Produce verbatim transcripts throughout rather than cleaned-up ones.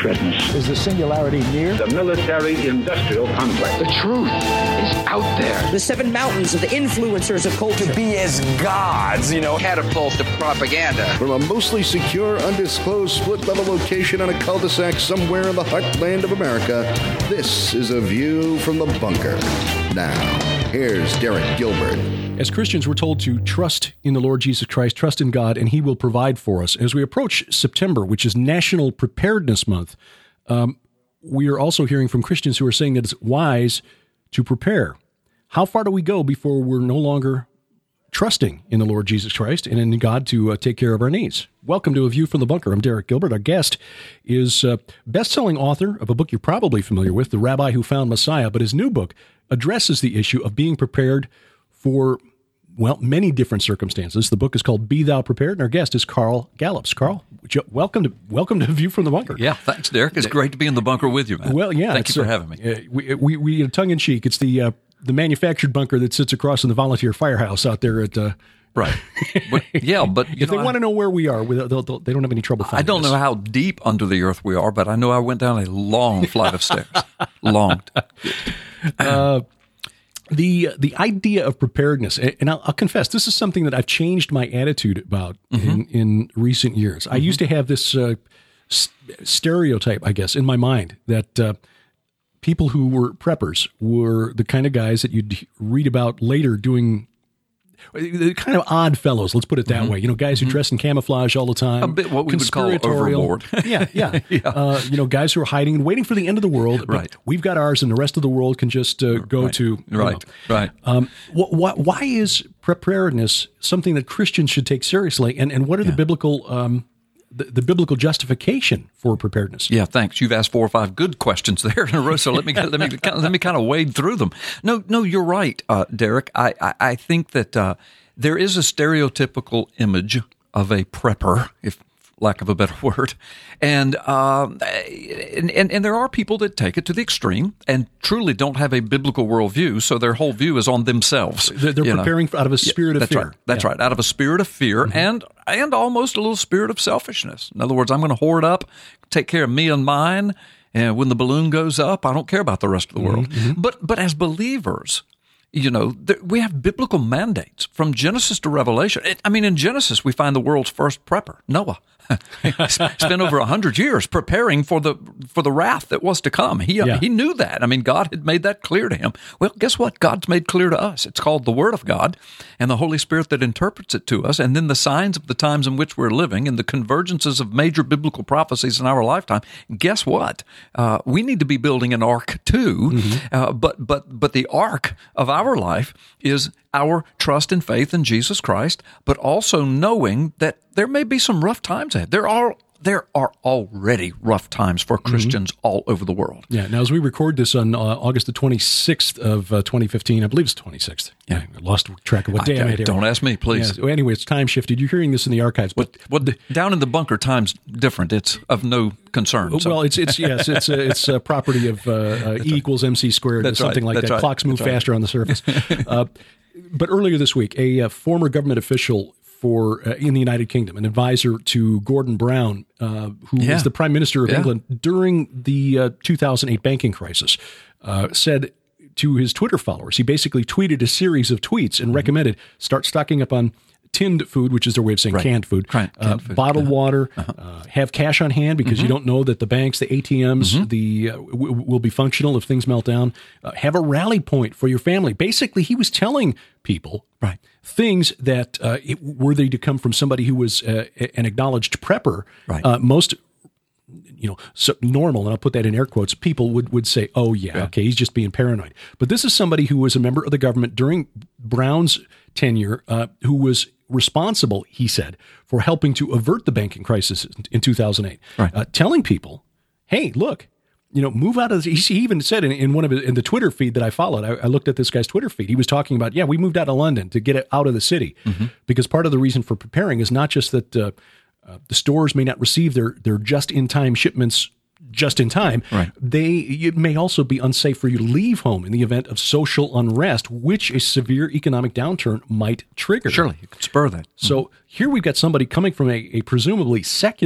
preparedness. Is the singularity near? The military-industrial complex. The truth is out there. The seven mountains of the influencers of culture. To be as gods, you know. Catapult to propaganda. From a mostly secure, undisclosed split-level location on a cul-de-sac somewhere in the heartland of America, this is A View from the Bunker. Now, here's Derek Gilbert. As Christians, we're told to trust in the Lord Jesus Christ, trust in God, and He will provide for us. As we approach September, which is National Preparedness Month, um, we are also hearing from Christians who are saying that it's wise to prepare. How far do we go before we're no longer trusting in the Lord Jesus Christ and in God to uh, take care of our needs? Welcome to A View from the Bunker. I'm Derek Gilbert. Our guest is a best-selling author of a book you're probably familiar with, The Rabbi Who Found Messiah, but his new book addresses the issue of being prepared for, well, many different circumstances. The book is called Be Thou Prepared, and our guest is Carl Gallups. Carl, welcome to welcome to View from the Bunker. Yeah, thanks, Derek. It's great to be in the bunker with you, man. Well, yeah. Thank you for uh, having me. Uh, we, we, we tongue-in-cheek, it's the uh, the manufactured bunker that sits across from the volunteer firehouse out there at... Uh, right. But, yeah, but... if they know, want to know where we are, they'll, they'll, they don't have any trouble finding I don't us. know how deep under the earth we are, but I know I went down a long flight of stairs. Long. Uh The the idea of preparedness, and I'll, I'll confess, this is something that I've changed my attitude about mm-hmm. in, in recent years. Mm-hmm. I used to have this uh, s- stereotype, I guess, in my mind that uh, people who were preppers were the kind of guys that you'd read about later doing the kind of odd fellows, let's put it that mm-hmm. way. You know, guys who mm-hmm. dress in camouflage all the time. A bit what we would call overboard. yeah, yeah. yeah. Uh, you know, guys who are hiding and waiting for the end of the world. Right. We've got ours and the rest of the world can just uh, go right. to. Right, know. right. Um, wh- wh- why is preparedness something that Christians should take seriously? And, and what are yeah. the biblical... Um, The, the biblical justification for preparedness? Yeah, thanks. You've asked four or five good questions there in a row, so let me let me let me kind of wade through them. No, no, you're right, uh, Derek. I, I I think that uh, there is a stereotypical image of a prepper, if lack of a better word, and, um, and and and there are people that take it to the extreme and truly don't have a biblical worldview, so their whole view is on themselves. They're, they're preparing know. out of a spirit yeah, of that's fear. Right. That's yeah. right. Out of a spirit of fear mm-hmm. and and almost a little spirit of selfishness. In other words, I'm going to hoard up, take care of me and mine, and when the balloon goes up, I don't care about the rest of the world. Mm-hmm. But but as believers, you know, there, we have biblical mandates from Genesis to Revelation. It, I mean, in Genesis, we find the world's first prepper, Noah. Spent over a hundred years preparing for the for the wrath that was to come. He yeah. he knew that. I mean, God had made that clear to him. Well, guess what? God's made clear to us. It's called the Word of God, and the Holy Spirit that interprets it to us, and then the signs of the times in which we're living, and the convergences of major biblical prophecies in our lifetime. Guess what? Uh, we need to be building an ark too. Mm-hmm. Uh, but but but the ark of our life is our trust and faith in Jesus Christ, but also knowing that there may be some rough times ahead. There are there are already rough times for Christians mm-hmm. all over the world. Yeah. Now, as we record this on uh, August the twenty-sixth of uh, twenty fifteen, I believe it's the twenty-sixth. Yeah. I lost track of what day I, I'm at here. Don't ask me, please. Yeah. Well, anyway, it's time shifted. You're hearing this in the archives. But what, what down in the bunker, time's different. It's of no concern. So. Well, it's it's yes, it's a, it's a property of uh, uh, E equals M C squared, That's or something right. like That's that. Right. Clocks move That's faster right. on the surface. uh, but earlier this week, a, a former government official for uh, in the United Kingdom, an advisor to Gordon Brown, uh, who yeah. was the Prime Minister of yeah. England during the uh, two thousand eight banking crisis, uh, said to his Twitter followers, he basically tweeted a series of tweets and mm-hmm. recommended start stocking up on tinned food, which is their way of saying right. canned food, Canned uh, food. bottled uh-huh. water, uh-huh. uh, have cash on hand because mm-hmm. you don't know that the banks, the A T Ms, mm-hmm. the uh, w- will be functional if things melt down. Uh, have a rally point for your family. Basically, he was telling people right. things that, uh, it, were they to come from somebody who was uh, an acknowledged prepper, right. uh, most you know, so normal, and I'll put that in air quotes, people would, would say, oh, yeah, yeah, okay, he's just being paranoid. But this is somebody who was a member of the government during Brown's tenure, uh, who was responsible, he said, for helping to avert the banking crisis in two thousand eight, right. uh, telling people, hey, look, you know, move out of this. He even said in, in one of his, in the Twitter feed that I followed, I, I looked at this guy's Twitter feed. He was talking about, yeah, we moved out of London to get it out of the city mm-hmm. because part of the reason for preparing is not just that uh, uh, the stores may not receive their, their just-in-time shipments just in time. Right. They it may also be unsafe for you to leave home in the event of social unrest, which a severe economic downturn might trigger. Surely, you could spur that. So mm-hmm. here we've got somebody coming from a, a presumably secular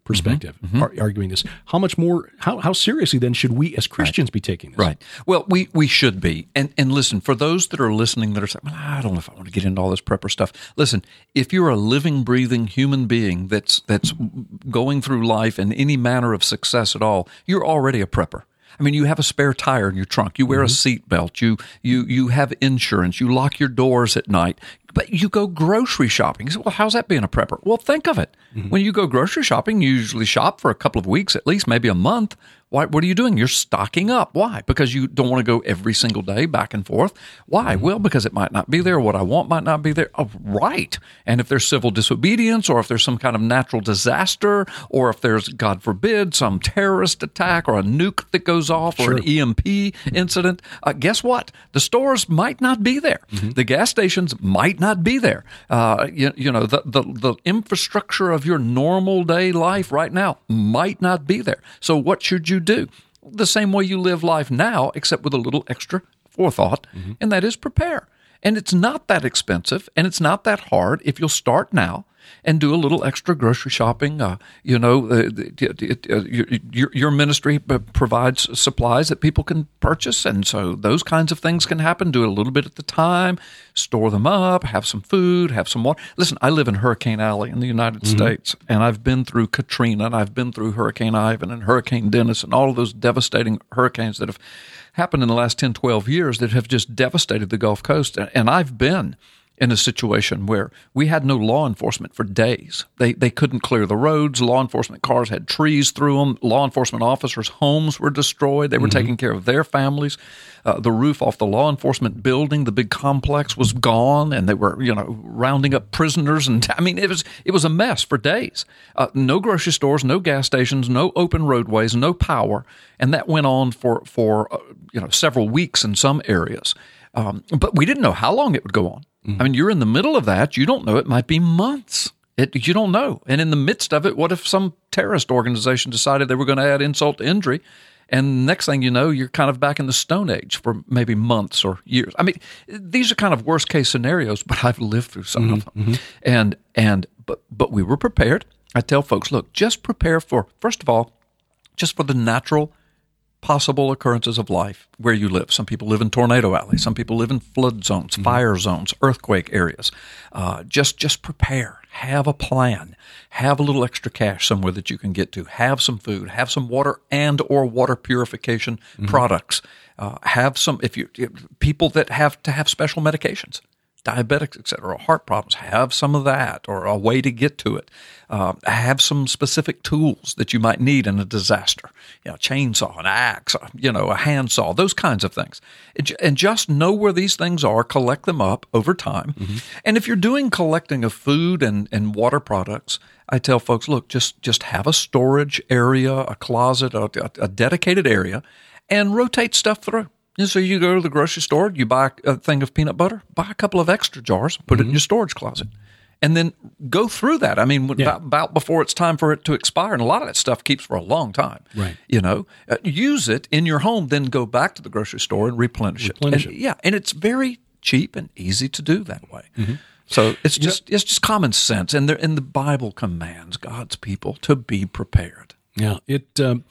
perspective, mm-hmm. ar- arguing this. How much more, how, how seriously then should we as Christians right. be taking this? Right. Well, we, we should be. And and listen, for those that are listening that are saying, well, I don't know if I want to get into all this prepper stuff. Listen, if you're a living, breathing human being that's that's going through life in any manner of success at all, you're already a prepper. I mean, you have a spare tire in your trunk. You wear mm-hmm. a seat belt. You, you, you have insurance. You lock your doors at night. But you go grocery shopping. You say, well, how's that being a prepper? Well, think of it. Mm-hmm. When you go grocery shopping, you usually shop for a couple of weeks, at least maybe a month. Why? What are you doing? You're stocking up. Why? Because you don't want to go every single day back and forth. Why? Mm-hmm. Well, because it might not be there. What I want might not be there. Oh, right. And if there's civil disobedience, or if there's some kind of natural disaster, or if there's, God forbid, some terrorist attack or a nuke that goes off, sure. or an E M P incident, uh, guess what? The stores might not be there. Mm-hmm. The gas stations might not be there. Uh, you, you know, the, the, the infrastructure of your normal day life right now might not be there. So what should you do? The same way you live life now, except with a little extra forethought, mm-hmm. and that is prepare. And it's not that expensive, and it's not that hard if you'll start now and do a little extra grocery shopping. Uh, you know, uh, it, uh, your, your ministry provides supplies that people can purchase, and so those kinds of things can happen. Do it a little bit at the time, store them up, have some food, have some water. Listen, I live in Hurricane Alley in the United mm-hmm. States, and I've been through Katrina, and I've been through Hurricane Ivan and Hurricane Dennis and all of those devastating hurricanes that have happened in the last ten, twelve years that have just devastated the Gulf Coast. And I've been in a situation where we had no law enforcement for days. They they couldn't clear the roads. Law enforcement cars had trees through them. Law enforcement officers' homes were destroyed. They were mm-hmm. taking care of their families. Uh, the roof off the law enforcement building, the big complex, was gone, and they were, you know, rounding up prisoners. And I mean, it was it was a mess for days. Uh, no grocery stores, no gas stations, no open roadways, no power, and that went on for for uh, you know several weeks in some areas. Um, but we didn't know how long it would go on. I mean, you're in the middle of that. You don't know. It might be months. It, you don't know. And in the midst of it, what if some terrorist organization decided they were going to add insult to injury? And next thing you know, you're kind of back in the Stone Age for maybe months or years. I mean, these are kind of worst case scenarios, but I've lived through some mm-hmm. of them. Mm-hmm. And, and, but, but we were prepared. I tell folks, look, just prepare for, first of all, just for the natural possible occurrences of life where you live. Some people live in tornado alleys. Some people live in flood zones, mm-hmm. fire zones, earthquake areas. Uh, just just prepare. Have a plan. Have a little extra cash somewhere that you can get to. Have some food. Have some water and or water purification mm-hmm. products. Uh, have some, if you people that have to have special medications, diabetics, et cetera, heart problems, have some of that or a way to get to it. Uh, have some specific tools that you might need in a disaster, you know, chainsaw, an axe, you know, a handsaw, those kinds of things. And just know where these things are, collect them up over time. Mm-hmm. And if you're doing collecting of food and, and water products, I tell folks, look, just, just have a storage area, a closet, a, a dedicated area, and rotate stuff through. And so you go to the grocery store, you buy a thing of peanut butter, buy a couple of extra jars, put mm-hmm. it in your storage closet, and then go through that. I mean, yeah. about, about before it's time for it to expire, and a lot of that stuff keeps for a long time. Right. You know, uh, use it in your home, then go back to the grocery store and replenish, replenish it. it. And, yeah, and it's very cheap and easy to do that way. Mm-hmm. So it's just it's just common sense, and there and the Bible commands God's people to be prepared. Yeah, it, um,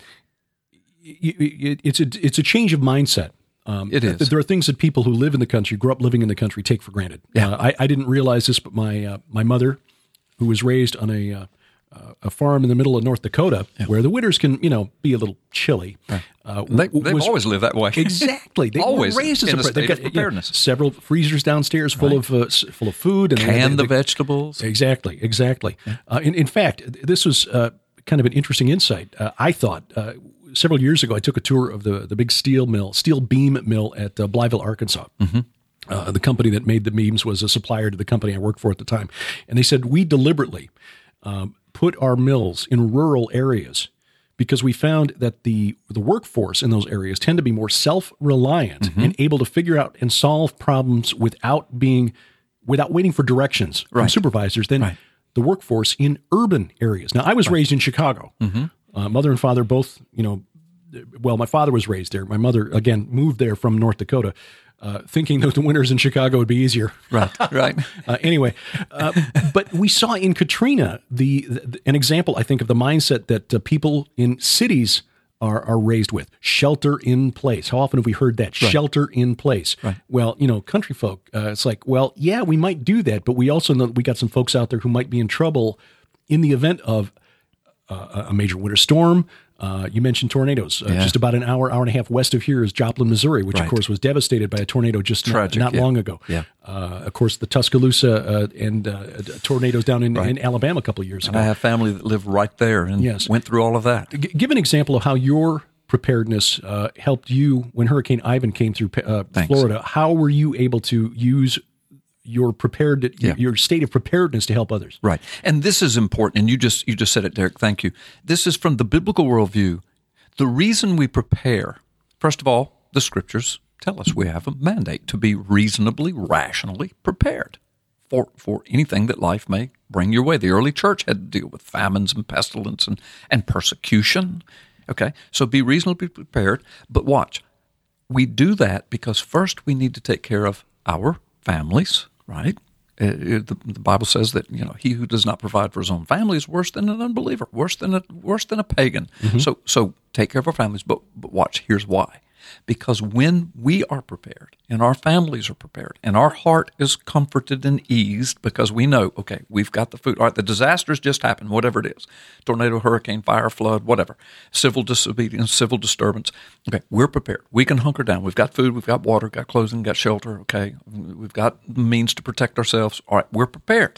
it it's a it's a change of mindset. Um, it is. There are things that people who live in the country, grew up living in the country, take for granted. Yeah. Uh, I, I didn't realize this, but my uh, my mother, who was raised on a uh, a farm in the middle of North Dakota, yeah. where the winters can, you know, be a little chilly. Right. Uh, they, they've was, always lived that way. Exactly. They always were raised in as a state got, of preparedness. You know, several freezers downstairs full right. of uh, full of food and can they, the they, vegetables. Exactly. Exactly. Yeah. Uh, in, in fact, this was uh, kind of an interesting insight. Uh, I thought. Uh, Several years ago, I took a tour of the, the big steel mill, steel beam mill at uh, Blytheville, Arkansas. Mm-hmm. Uh, the company that made the beams was a supplier to the company I worked for at the time. And they said, we deliberately um, put our mills in rural areas because we found that the, the workforce in those areas tend to be more self-reliant mm-hmm. and able to figure out and solve problems without being, without waiting for directions right. from supervisors than right. the workforce in urban areas. Now, I was right. raised in Chicago. Mm-hmm. Uh, mother and father both, you know, well, my father was raised there. My mother, again, moved there from North Dakota. uh, thinking that the winters in Chicago would be easier. Right, right. uh, anyway, uh, but we saw in Katrina the, the an example, I think, of the mindset that uh, people in cities are are raised with. Shelter in place. How often have we heard that? Right. Shelter in place. Right. Well, you know, country folk, uh, it's like, well, yeah, we might do that, but we also know that we got some folks out there who might be in trouble in the event of uh, a major winter storm. Uh, you mentioned tornadoes. Uh, yeah. Just about an hour, hour and a half west of here is Joplin, Missouri, which, right. of course, was devastated by a tornado just Tragic, not, not yeah. long ago. Yeah. Uh, of course, the Tuscaloosa uh, and uh, tornadoes down in, right. in Alabama a couple of years and ago. I have family that lived right there and yes. went through all of that. G- give an example of how your preparedness uh, helped you when Hurricane Ivan came through uh, Florida. How were you able to use your prepared, yeah. your state of preparedness to help others? Right. And this is important. And you just, you just said it, Derek. Thank you. This is from the biblical worldview. The reason we prepare, first of all, the scriptures tell us we have a mandate to be reasonably, rationally prepared for, for anything that life may bring your way. The early church had to deal with famines and pestilence and, and persecution. Okay. So be reasonably prepared. But watch, we do that because first we need to take care of our families. Right? Uh, the, the Bible says that, you know, he who does not provide for his own family is worse than an unbeliever, worse than a worse than a pagan. Mm-hmm. So so take care of our families, but but watch, here's why. Because when we are prepared and our families are prepared and our heart is comforted and eased because we know, okay, we've got the food. All right, the disasters just happened, whatever it is, tornado, hurricane, fire, flood, whatever, civil disobedience, civil disturbance. Okay, we're prepared. We can hunker down. We've got food, we've got water, got clothing, got shelter, okay, we've got means to protect ourselves. All right, we're prepared.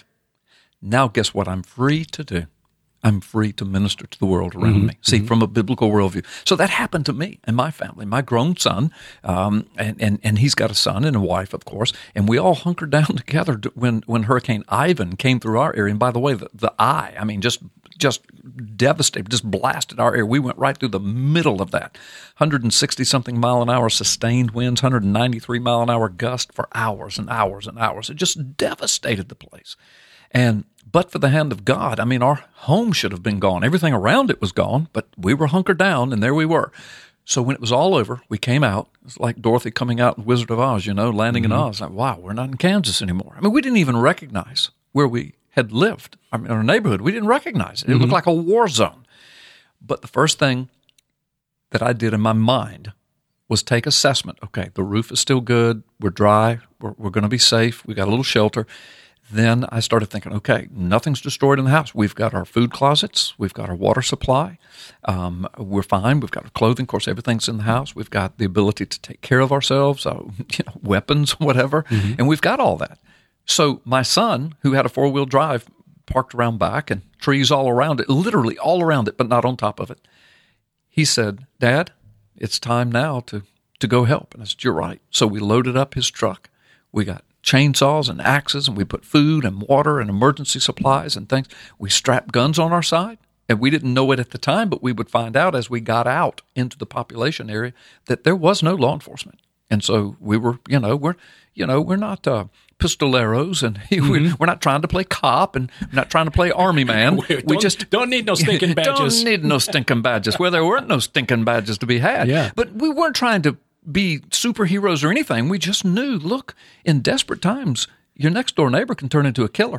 Now guess what I'm free to do? I'm free to minister to the world around mm-hmm. me. See, mm-hmm. from a biblical worldview. So that happened to me and my family, my grown son, um, and, and, and he's got a son and a wife, of course, and we all hunkered down together when, when Hurricane Ivan came through our area. And by the way, the, the eye, I mean, just just devastated, just blasted our area. We went right through the middle of that. one hundred sixty-something mile an hour sustained winds, one hundred ninety-three mile an hour gust for hours and hours and hours. It just devastated the place. And but for the hand of God, I mean, our home should have been gone. Everything around it was gone, but we were hunkered down, and there we were. So when it was all over, we came out. It's like Dorothy coming out in Wizard of Oz, you know, landing mm-hmm. in Oz. Like, wow, we're not in Kansas anymore. I mean, we didn't even recognize where we had lived. I mean, our neighborhood, we didn't recognize it. It mm-hmm. looked like a war zone. But the first thing that I did in my mind was take assessment. Okay, the roof is still good. We're dry. We're, we're going to be safe. We got a little shelter. Then I started thinking, okay, nothing's destroyed in the house. We've got our food closets. We've got our water supply. Um, we're fine. We've got our clothing. Of course, everything's in the house. We've got the ability to take care of ourselves, uh, you know, weapons, whatever, mm-hmm. and we've got all that. So my son, who had a four-wheel drive parked around back and trees all around it, literally all around it, but not on top of it, he said, Dad, it's time now to, to go help. And I said, you're right. So we loaded up his truck. We got chainsaws and axes, and we put food and water and emergency supplies and things. We strapped guns on our side, and we didn't know it at the time, but we would find out as we got out into the population area that there was no law enforcement. And so we were, you know, we're, you know, we're not uh, pistoleros, and mm-hmm. we're not trying to play cop, and we're not trying to play army man. we don't, just don't need no stinking badges. Don't need no stinking badges. Well, there weren't no stinking badges to be had. Yeah. But we weren't trying to be superheroes or anything. We just knew, look, in desperate times, your next door neighbor can turn into a killer.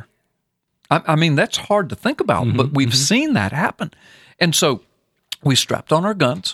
I, I mean, that's hard to think about, mm-hmm, but we've mm-hmm. seen that happen. And so we strapped on our guns,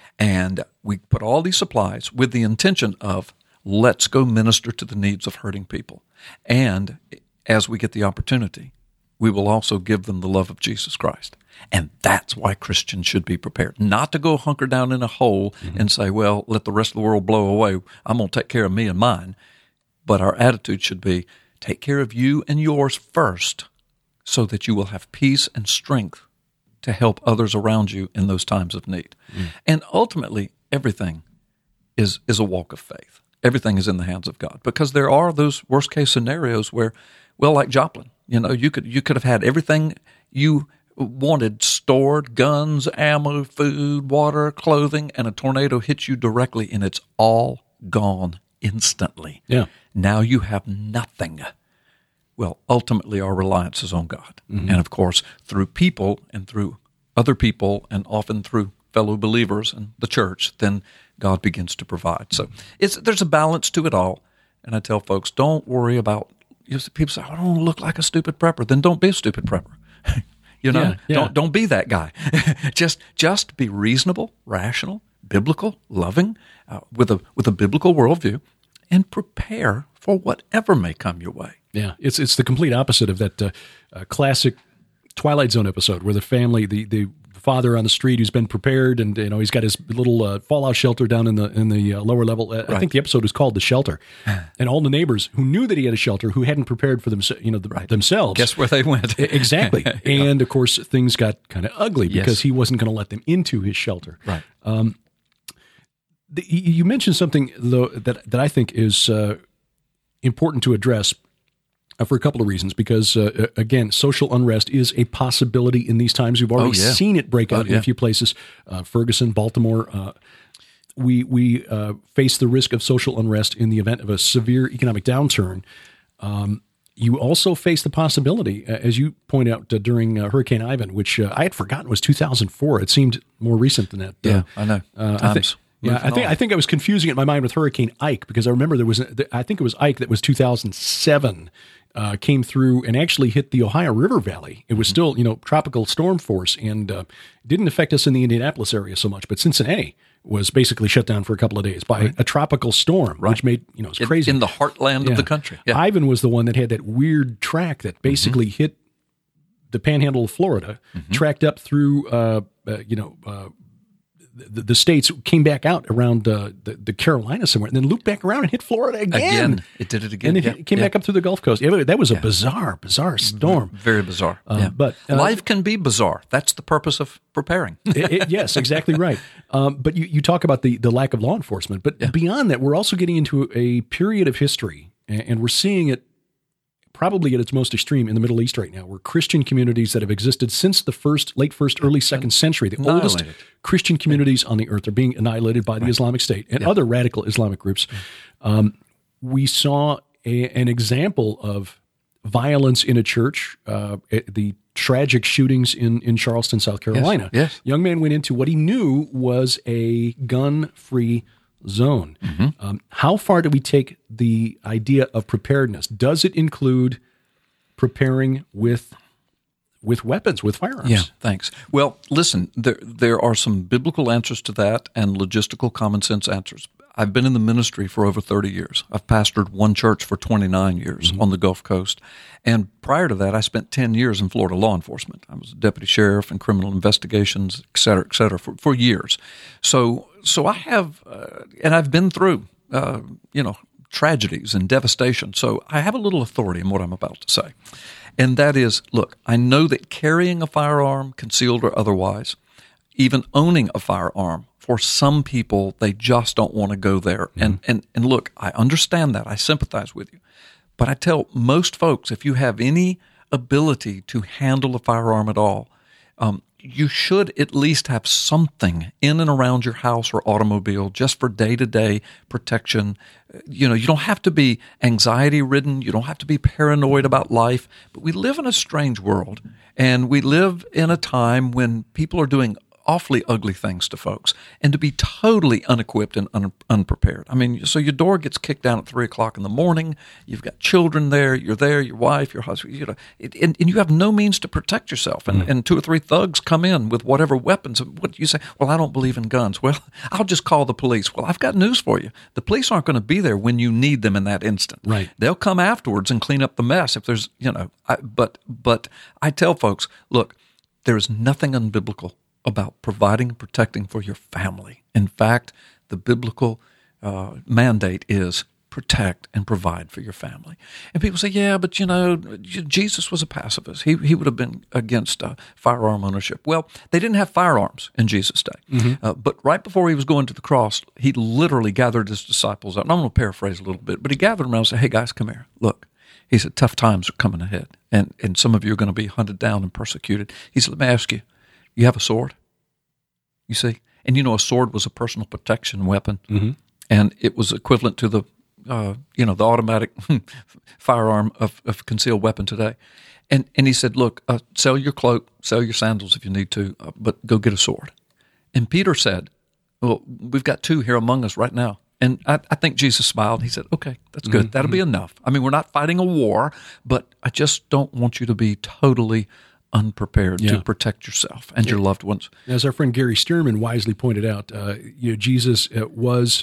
and we put all these supplies with the intention of, let's go minister to the needs of hurting people. And as we get the opportunity, we will also give them the love of Jesus Christ. And that's why Christians should be prepared, not to go hunker down in a hole mm-hmm. and say, well, let the rest of the world blow away. I'm going to take care of me and mine. But our attitude should be, take care of you and yours first, so that you will have peace and strength to help others around you in those times of need. Mm. And ultimately, everything is, is a walk of faith. Everything is in the hands of God, because there are those worst case scenarios where, well, like Joplin, you know, you could you could have had everything you wanted stored, guns, ammo, food, water, clothing, and a tornado hits you directly, and it's all gone instantly. Yeah. Now you have nothing. Well, ultimately, our reliance is on God. Mm-hmm. And, of course, through people and through other people and often through fellow believers and the church, then God begins to provide. So it's there's a balance to it all. And I tell folks, don't worry about, you know, people say, I don't want to look like a stupid prepper. Then don't be a stupid prepper. you know, Yeah, yeah. don't don't be that guy. just just be reasonable, rational, biblical, loving, uh, with a with a biblical worldview, and prepare for whatever may come your way. Yeah, it's it's the complete opposite of that uh, uh, classic Twilight Zone episode where the family, the the father on the street who's been prepared, and you know he's got his little uh, fallout shelter down in the in the uh, lower level. Uh, Right. I think the episode was called The Shelter, and all the neighbors who knew that he had a shelter, who hadn't prepared for them, you know, the, themselves. Guess where they went? Exactly, Yeah. and of course things got kind of ugly Yes. because he wasn't going to let them into his shelter. Right. The, you mentioned something though that that I think is uh, important to address uh, for a couple of reasons. Because uh, again, social unrest is a possibility in these times. We've already Oh, yeah. seen it break out Oh, in yeah. a few places, uh, Ferguson, Baltimore. Uh, we we uh, face the risk of social unrest in the event of a severe economic downturn. Um, you also face the possibility, uh, as you point out uh, during uh, Hurricane Ivan, which uh, I had forgotten was two thousand four. It seemed more recent than that. Yeah, Uh, I know. uh, I Times think, yeah, I moving think on. I think I was confusing it in my mind with Hurricane Ike because I remember there was a, I think it was Ike that was two thousand seven uh, came through and actually hit the Ohio River Valley. It was Mm-hmm. still you know tropical storm force and uh, didn't affect us in the Indianapolis area so much, but Cincinnati was basically shut down for a couple of days by a tropical storm, which made you know it was In- crazy in the heartland Yeah. of the country. Yeah. Ivan was the one that had that weird track that basically Mm-hmm. hit the panhandle of Florida, tracked up through, uh, uh, you know, uh, the, the states, came back out around uh, the, the Carolinas somewhere, and then looped back around and hit Florida again. Again. It did it again. And then Yeah. it came Yeah. back up through the Gulf Coast. Yeah, that was a bizarre, bizarre storm. Very bizarre. Uh, yeah. but, uh, life can be bizarre. That's the purpose of preparing. It- it- yes, exactly right. Um, but you, you talk about the, the lack of law enforcement. But beyond that, we're also getting into a period of history, and, and we're seeing it probably at its most extreme in the Middle East right now, where Christian communities that have existed since the first, late first, early second century, the oldest Annihilated. Christian communities on the earth, are being annihilated by the Islamic State and other radical Islamic groups. Um, we saw a, an example of violence in a church, uh, at the tragic shootings in, in Charleston, South Carolina. yes. Young man went into what he knew was a gun-free zone. Um, how far do we take the idea of preparedness? Does it include preparing with with weapons, with firearms? Yeah, thanks. Well, listen, there there are some biblical answers to that and logistical common sense answers. I've been in the ministry for over thirty years. I've pastored one church for twenty-nine years on the Gulf Coast. And prior to that, I spent ten years in Florida law enforcement. I was a deputy sheriff in criminal investigations, et cetera, et cetera, for, for years. So, so I have, uh, and I've been through, uh, you know, tragedies and devastation. So I have a little authority in what I'm about to say. And that is, look, I know that carrying a firearm, concealed or otherwise, even owning a firearm, for some people, they just don't want to go there. Mm-hmm. And, and, and look, I understand that. I sympathize with you. But I tell most folks, if you have any ability to handle a firearm at all, um, you should at least have something in and around your house or automobile just for day-to-day protection. You know, you don't have to be anxiety-ridden. You don't have to be paranoid about life. But we live in a strange world, and we live in a time when people are doing awfully ugly things to folks, and to be totally unequipped and un- unprepared. I mean, so your door gets kicked down at three o'clock in the morning. You've got children there. You're there. Your wife, your husband. You know, it, and, and you have no means to protect yourself. And, mm-hmm. and two or three thugs come in with whatever weapons. What you say? Well, I don't believe in guns. Well, I'll just call the police. Well, I've got news for you. The police aren't going to be there when you need them in that instant. Right. They'll come afterwards and clean up the mess if there's, you know. I, but but I tell folks, look, there is nothing unbiblical about providing and protecting for your family. In fact, the biblical uh, mandate is protect and provide for your family. And people say, yeah, but you know, Jesus was a pacifist. He he would have been against uh, firearm ownership. Well, they didn't have firearms in Jesus' day. Mm-hmm. Uh, but right before he was going to the cross, he literally gathered his disciples out. And I'm going to paraphrase a little bit, but he gathered them around and said, hey, guys, come here. Look. He said, tough times are coming ahead, and, and some of you are going to be hunted down and persecuted. He said, let me ask you, you have a sword? You see? And you know, a sword was a personal protection weapon, mm-hmm. and it was equivalent to the, uh, you know, the automatic firearm of, of concealed weapon today. And and he said, look, uh, sell your cloak, sell your sandals if you need to, uh, but go get a sword. And Peter said, well, we've got two here among us right now. And I, I think Jesus smiled. He said, okay, that's good. Mm-hmm. That'll be enough. I mean, we're not fighting a war, but I just don't want you to be totally unprepared yeah. to protect yourself and yeah. your loved ones. As our friend Gary Stearman wisely pointed out, uh, you know, Jesus uh, was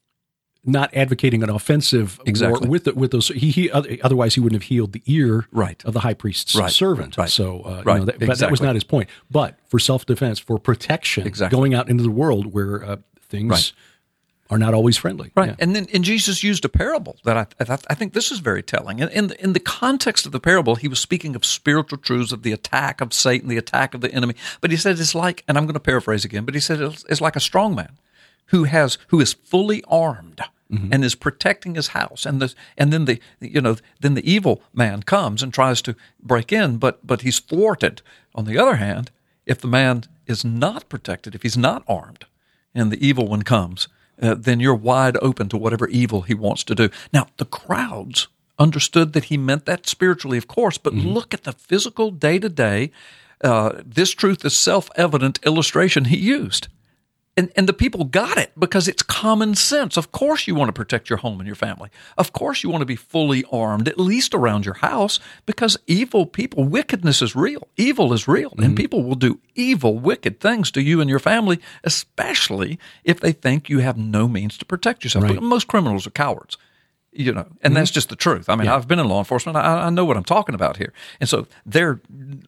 not advocating an offensive exactly. war with the, with those. He, he otherwise he wouldn't have healed the ear right. of the high priest's right. servant. Right. So, uh, right. you know, that, exactly. but that was not his point. But for self-defense, for protection, exactly. going out into the world where uh, things right. are not always friendly. Right. Yeah. And then and Jesus used a parable that I I, I think this is very telling. In, in, the, in the context of the parable, he was speaking of spiritual truths, of the attack of Satan, the attack of the enemy. But he said it's like, and I'm going to paraphrase again, but he said it's, it's like a strong man who has who is fully armed. Mm-hmm. And is protecting his house, and the and then the you know then the evil man comes and tries to break in, but but he's thwarted. On the other hand, if the man is not protected, if he's not armed, and the evil one comes, uh, then you're wide open to whatever evil he wants to do. Now the crowds understood that he meant that spiritually, of course, but mm-hmm. look at the physical day to day. This truth is self-evident illustration he used. And and the people got it because it's common sense. Of course you want to protect your home and your family. Of course you want to be fully armed, at least around your house, because evil people, wickedness is real. Evil is real, mm-hmm. and people will do evil, wicked things to you and your family, especially if they think you have no means to protect yourself. Right. But most criminals are cowards, you know, and mm-hmm. that's just the truth. I mean, yeah. I've been in law enforcement. I, I know what I'm talking about here. And so they're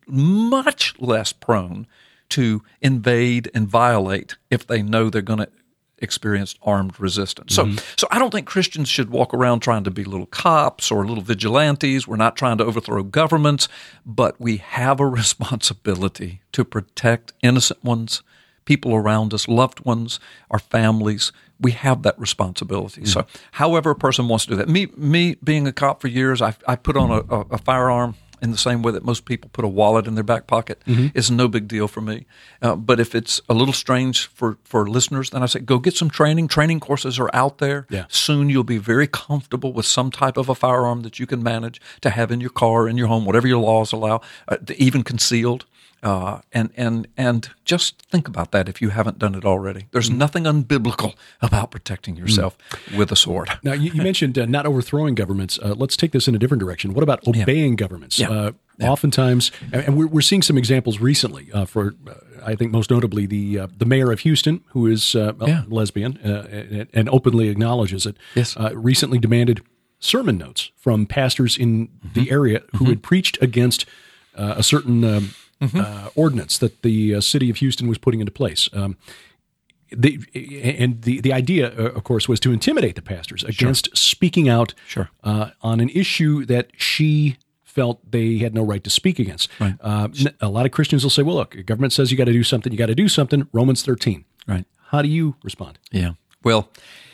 much less prone to invade and violate if they know they're going to experience armed resistance. So, mm-hmm. so I don't think Christians should walk around trying to be little cops or little vigilantes. We're not trying to overthrow governments, but we have a responsibility to protect innocent ones, people around us, loved ones, our families. We have that responsibility. Mm-hmm. So, however a person wants to do that. Me, me being a cop for years, I, I put on a, a, a firearm in the same way that most people put a wallet in their back pocket. Mm-hmm. It's no big deal for me. Uh, but if it's a little strange for, for listeners, then I say, go get some training. Training courses are out there. Yeah. Soon you'll be very comfortable with some type of a firearm that you can manage to have in your car, in your home, whatever your laws allow, uh, even concealed. Uh, and and and just think about that if you haven't done it already. There's mm. nothing unbiblical about protecting yourself mm. with a sword. Now, you, you mentioned uh, not overthrowing governments. Uh, let's take this in a different direction. What about obeying yeah. governments? Yeah. Uh, yeah. Oftentimes, and we're, we're seeing some examples recently uh, for, uh, I think most notably, the uh, the mayor of Houston, who is uh, yeah. lesbian uh, and, and openly acknowledges it, yes. uh, recently demanded sermon notes from pastors in mm-hmm. the area who mm-hmm. had preached against uh, a certain um, Mm-hmm. Uh, ordinance that the uh, city of Houston was putting into place. Um, the, and the, the idea, uh, of course, was to intimidate the pastors against sure. speaking out sure. uh, on an issue that she felt they had no right to speak against. Right. Uh, a lot of Christians will say, well, look, the government says you got to do something, you got to do something, Romans thirteen. Right. How do you respond? Yeah. Well,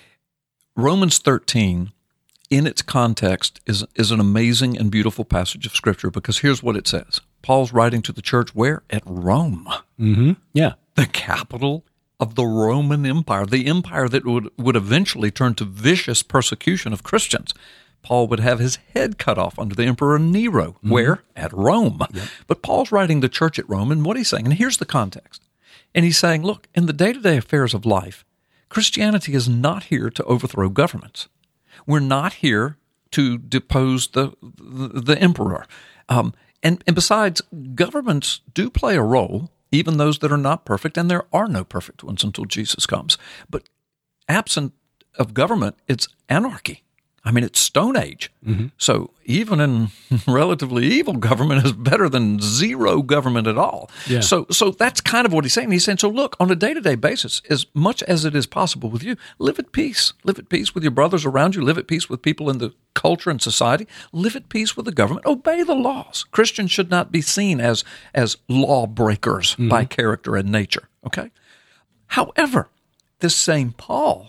Romans thirteen, in its context, is is an amazing and beautiful passage of Scripture because here's what it says. Paul's writing to the church where? At Rome. Mm-hmm. Yeah. The capital of the Roman Empire, the empire that would, would eventually turn to vicious persecution of Christians. Paul would have his head cut off under the Emperor Nero. Mm-hmm. Where? At Rome. Yep. But Paul's writing the church at Rome, and what he's saying, and here's the context. And he's saying, look, in the day-to-day affairs of life, Christianity is not here to overthrow governments. We're not here to depose the the, the emperor. Um, and, and besides, governments do play a role, even those that are not perfect, and there are no perfect ones until Jesus comes. But absent of government, it's anarchy. I mean, it's Stone Age. Mm-hmm. So even in relatively evil government is better than zero government at all. Yeah. So so that's kind of what he's saying. He's saying, so look, on a day-to-day basis, as much as it is possible with you, live at peace. Live at peace with your brothers around you. Live at peace with people in the culture and society. Live at peace with the government. Obey the laws. Christians should not be seen as, as lawbreakers mm-hmm. by character and nature, okay? However, this same Paul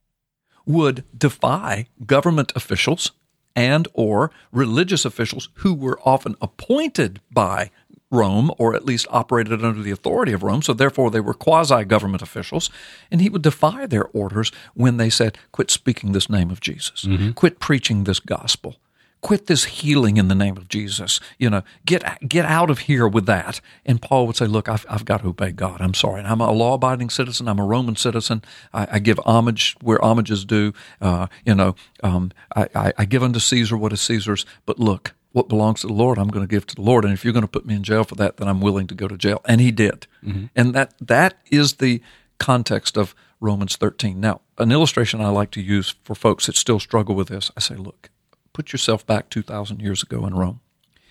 would defy government officials and or religious officials who were often appointed by Rome or at least operated under the authority of Rome, so therefore they were quasi-government officials, and he would defy their orders when they said, quit speaking this name of Jesus, mm-hmm. quit preaching this gospel, Quit this healing in the name of Jesus. You know, get get out of here with that. And Paul would say, look, I've, I've got to obey God. I'm sorry. And I'm a law-abiding citizen. I'm a Roman citizen. I, I give homage where homage is due. Uh, you know, um, I, I, I give unto Caesar what is Caesar's. But look, what belongs to the Lord, I'm going to give to the Lord. And if you're going to put me in jail for that, then I'm willing to go to jail. And he did. Mm-hmm. And that that is the context of Romans thirteen. Now, an illustration I like to use for folks that still struggle with this, I say, look, put yourself back two thousand years ago in Rome.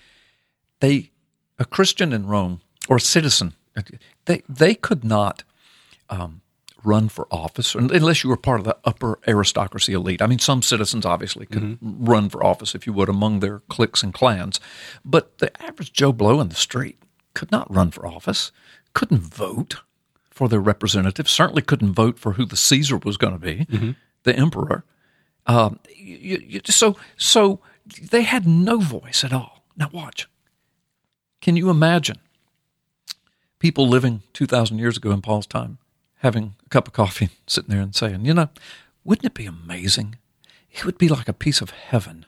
They, a Christian in Rome, or a citizen, they they could not um, run for office unless you were part of the upper aristocracy elite. I mean, some citizens obviously could mm-hmm. run for office, if you would, among their cliques and clans. But the average Joe Blow in the street could not run for office, couldn't vote for their representative, certainly couldn't vote for who the Caesar was going to be, mm-hmm. the emperor. Um, you, you, so, so they had no voice at all. Now watch. Can you imagine people living two thousand years ago in Paul's time, having a cup of coffee, sitting there and saying, you know, wouldn't it be amazing? It would be like a piece of heaven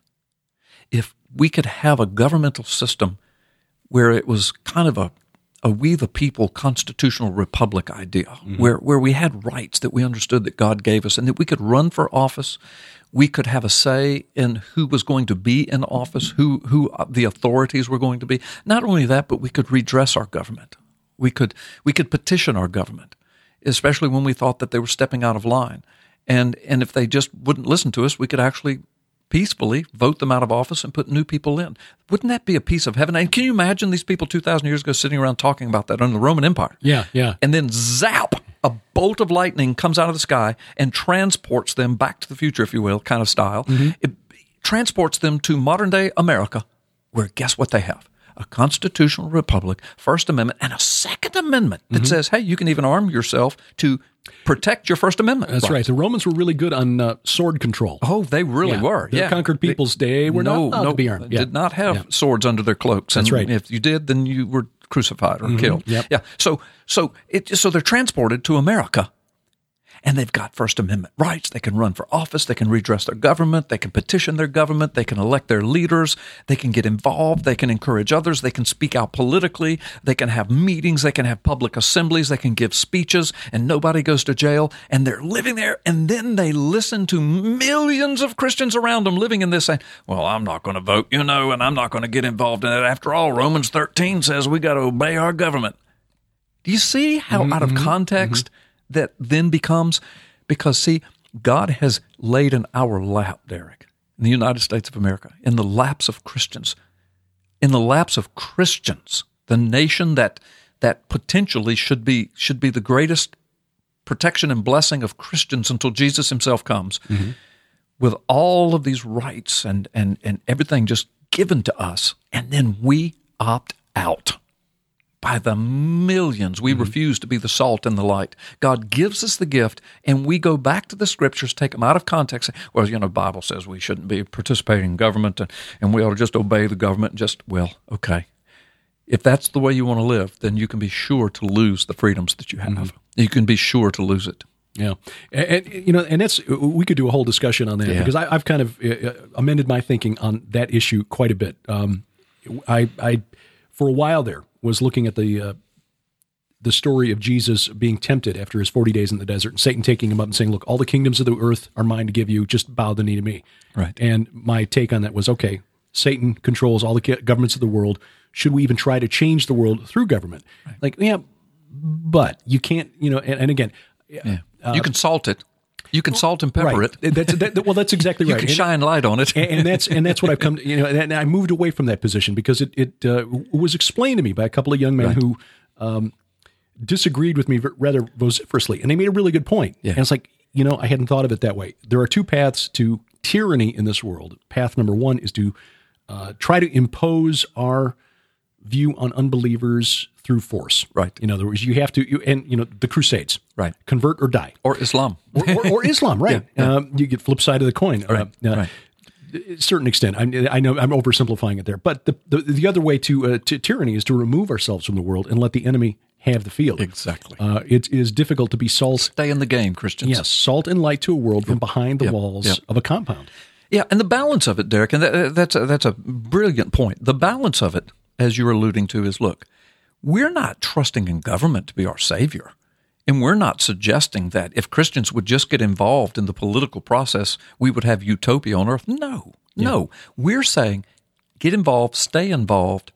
if we could have a governmental system where it was kind of a a we the people constitutional republic idea, mm-hmm. where, where we had rights that we understood that God gave us and that we could run for office. We could have a say in who was going to be in office, who, who the authorities were going to be. Not only that, but we could redress our government. We could, we could petition our government, especially when we thought that they were stepping out of line. And, and if they just wouldn't listen to us, we could actually peacefully vote them out of office and put new people in. Wouldn't that be a piece of heaven? And can you imagine these people two thousand years ago sitting around talking about that under the Roman Empire? Yeah, yeah. And then zap, a bolt of lightning comes out of the sky and transports them back to the future, if you will, kind of style. Mm-hmm. It transports them to modern-day America, where guess what they have? A constitutional republic, First Amendment, and a Second Amendment that mm-hmm. says, hey, you can even arm yourself to protect your First Amendment. That's right. right. The Romans were really good on uh, sword control. Oh, they really yeah. were. The yeah. conquered peoples, they were no, not allowed no, to be armed. Yeah. Did not have yeah. swords under their cloaks. That's and right. If you did, then you were crucified or mm-hmm. killed. Yep. Yeah. So, so it, so they're transported to America. And they've got First Amendment rights. They can run for office. They can redress their government. They can petition their government. They can elect their leaders. They can get involved. They can encourage others. They can speak out politically. They can have meetings. They can have public assemblies. They can give speeches, and nobody goes to jail. And they're living there. And then they listen to millions of Christians around them living in this saying, well, I'm not going to vote, you know, and I'm not going to get involved in it. After all, Romans thirteen says we got to obey our government. Do you see how mm-hmm, out of context mm-hmm. that then becomes, because see, God has laid in our lap, Derek, in the United States of America, in the laps of Christians, in the laps of Christians, the nation that that potentially should be should be the greatest protection and blessing of Christians until Jesus himself comes, mm-hmm. with all of these rights and, and, and everything just given to us, and then we opt out. By the millions, we mm-hmm. refuse to be the salt and the light. God gives us the gift, and we go back to the Scriptures, take them out of context. Well, you know, the Bible says we shouldn't be participating in government, and, and we ought to just obey the government. And just, well, okay. If that's the way you want to live, then you can be sure to lose the freedoms that you have. Mm-hmm. You can be sure to lose it. Yeah, and, and you know, and that's we could do a whole discussion on that yeah. because I, I've kind of uh, amended my thinking on that issue quite a bit. Um, I, I, for a while there, was looking at the uh, the story of Jesus being tempted after his forty days in the desert, and Satan taking him up and saying, look, all the kingdoms of the earth are mine to give you, just bow the knee to me. Right. And my take on that was, okay, Satan controls all the governments of the world. Should we even try to change the world through government? Right. Like, yeah, but you can't, you know, and, and again. Yeah. Uh, you can salt it. You can salt and pepper right. it. That's, that, well, that's exactly you right. You can shine light on it. and, and that's and that's what I've come to, you know, and I moved away from that position because it, it uh, was explained to me by a couple of young men right. who um, disagreed with me rather vociferously. And they made a really good point. Yeah. And it's like, you know, I hadn't thought of it that way. There are two paths to tyranny in this world. Path number one is to uh, try to impose our view on unbelievers through force. Right. In other words, you have to, you, and you know, the Crusades. Right. Convert or die. Or Islam. or, or, or Islam, right. Yeah, yeah. Um, you get flip side of the coin. Right. Uh, uh, right. To a certain extent. I, I know I'm oversimplifying it there. But the the, the other way to, uh, to tyranny is to remove ourselves from the world and let the enemy have the field. Exactly. Uh, it is difficult to be salt. Stay in the game, Christians. Yes, salt and light to a world from yep. behind the yep. walls yep. of a compound. Yeah, and the balance of it, Derek, and that, that's a, that's a brilliant point. The balance of it, as you're alluding to, is look, we're not trusting in government to be our savior. And we're not suggesting that if Christians would just get involved in the political process, we would have utopia on earth. No, no. Yeah. We're saying get involved, stay involved,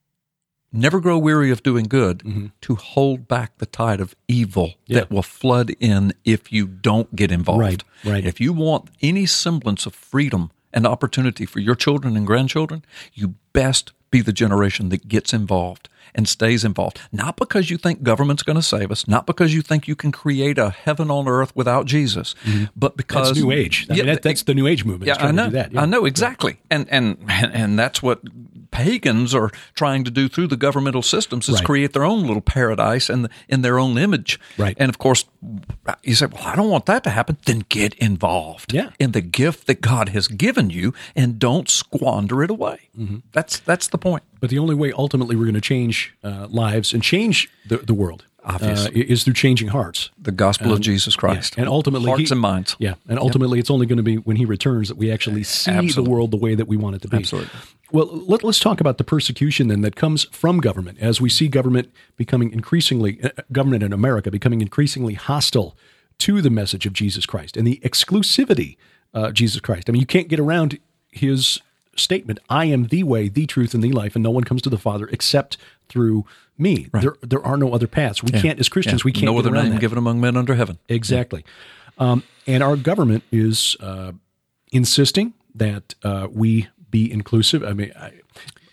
never grow weary of doing good, mm-hmm. to hold back the tide of evil yeah. that will flood in if you don't get involved. Right, right. If you want any semblance of freedom and opportunity for your children and grandchildren, you best be the generation that gets involved and stays involved. Not because you think government's going to save us, not because you think you can create a heaven on earth without Jesus, mm-hmm. but because that's New Age. I yeah, mean, that, that's the New Age movement. Yeah, I know. To do that. Yeah. I know exactly, and and and that's what pagans are trying to do through the governmental systems is right. create their own little paradise and in their own image. Right. And of course, you say, well, I don't want that to happen. Then get involved yeah. in the gift that God has given you and don't squander it away. Mm-hmm. That's that's the point. But the only way ultimately we're going to change uh, lives and change the, the world Obviously. Uh, is through changing hearts. The gospel um, of Jesus Christ. Yeah. And ultimately, hearts he, and minds. Yeah. And ultimately, yep. it's only going to be when he returns that we actually see Absolutely. the world the way that we want it to be. Absolutely. Well, let, let's talk about the persecution then that comes from government as we see government becoming increasingly, uh, government in America becoming increasingly hostile to the message of Jesus Christ and the exclusivity of uh, Jesus Christ. I mean, you can't get around his statement, I am the way, the truth, and the life, and no one comes to the Father except through me. Right. There there are no other paths. We yeah. can't, as Christians, yeah. we can't no get other around name that. given among men under heaven. Exactly. Yeah. Um, and our government is uh, insisting that uh, we be inclusive. I mean, I,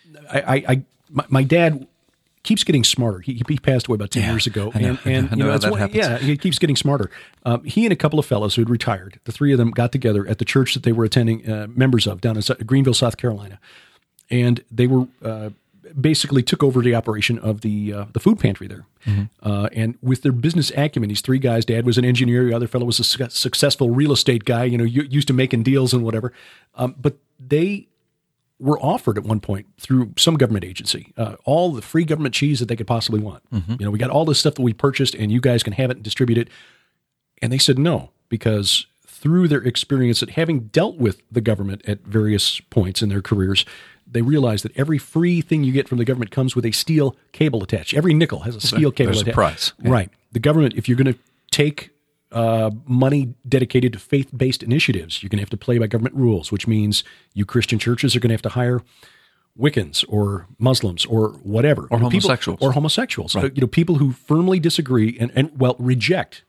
I, I my, my dad keeps getting smarter. He, he passed away about ten yeah, years ago, I know, and, and I know you know, how that's that one, happens. yeah, he keeps getting smarter. Um, he and a couple of fellows who had retired, the three of them got together at the church that they were attending, uh, members of, down in Greenville, South Carolina, and they were uh, basically took over the operation of the uh, the food pantry there. Mm-hmm. Uh, and with their business acumen, these three guys, Dad was an engineer, the other fellow was a su- successful real estate guy, you know, used to making deals and whatever. Um, but they were offered at one point through some government agency uh, all the free government cheese that they could possibly want. Mm-hmm. You know, we got all this stuff that we purchased, and you guys can have it and distribute it. And they said no, because through their experience at having dealt with the government at various points in their careers, they realized that every free thing you get from the government comes with a steel cable attached. Every nickel has a steel cable There's attached. a price. Yeah. Right. The government, if you're going to take uh, money dedicated to faith-based initiatives, you're going to have to play by government rules, which means you Christian churches are going to have to hire Wiccans or Muslims or whatever. Or you know, homosexuals. People, or homosexuals. Right. You know, people who firmly disagree and, and well, reject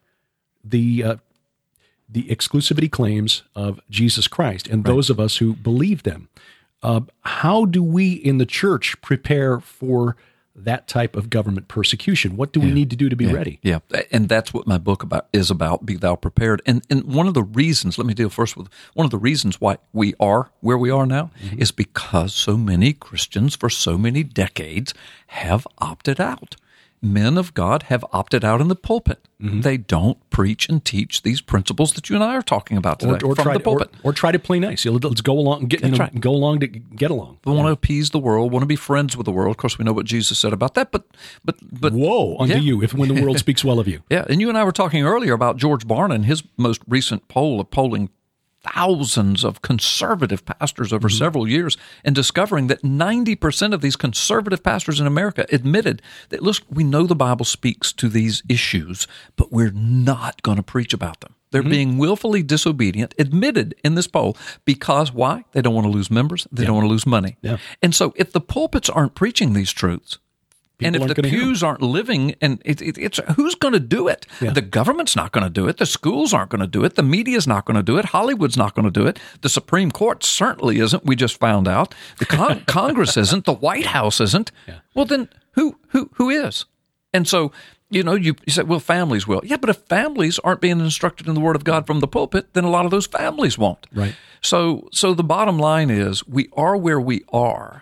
the uh, the exclusivity claims of Jesus Christ and right. those of us who believe them. Uh, how do we in the church prepare for that type of government persecution? What do we yeah. need to do to be yeah. ready? Yeah, and that's what my book about is about, Be Thou Prepared. And and one of the reasons, let me deal first with, one of the reasons why we are where we are now mm-hmm. is because so many Christians for so many decades have opted out. Men of God have opted out in the pulpit. Mm-hmm. They don't preach and teach these principles that you and I are talking about today or, or from try the to, pulpit. Or, or try to play nice. Let's go along and get, you know, right. go along to get along. They want to appease the world, want to be friends with the world. Of course, we know what Jesus said about that, but but but woe unto yeah. you if when the world speaks well of you. Yeah, and you and I were talking earlier about George Barna and his most recent poll of polling thousands of conservative pastors over mm-hmm. several years and discovering that ninety percent of these conservative pastors in America admitted that, look, we know the Bible speaks to these issues, but we're not going to preach about them. They're mm-hmm. being willfully disobedient, admitted in this poll, because why? They don't want to lose members. They yeah. don't want to lose money. Yeah. And so if the pulpits aren't preaching these truths, People and if the pews aren't living, and it, it, it's who's going to do it? Yeah. The government's not going to do it. The schools aren't going to do it. The media's not going to do it. Hollywood's not going to do it. The Supreme Court certainly isn't. We just found out. The con- Congress isn't. The White House isn't. Yeah. Well, then who who who is? And so you know you, you say, well, families will. Yeah, but if families aren't being instructed in the Word of God from the pulpit, then a lot of those families won't. Right. So so the bottom line is we are where we are.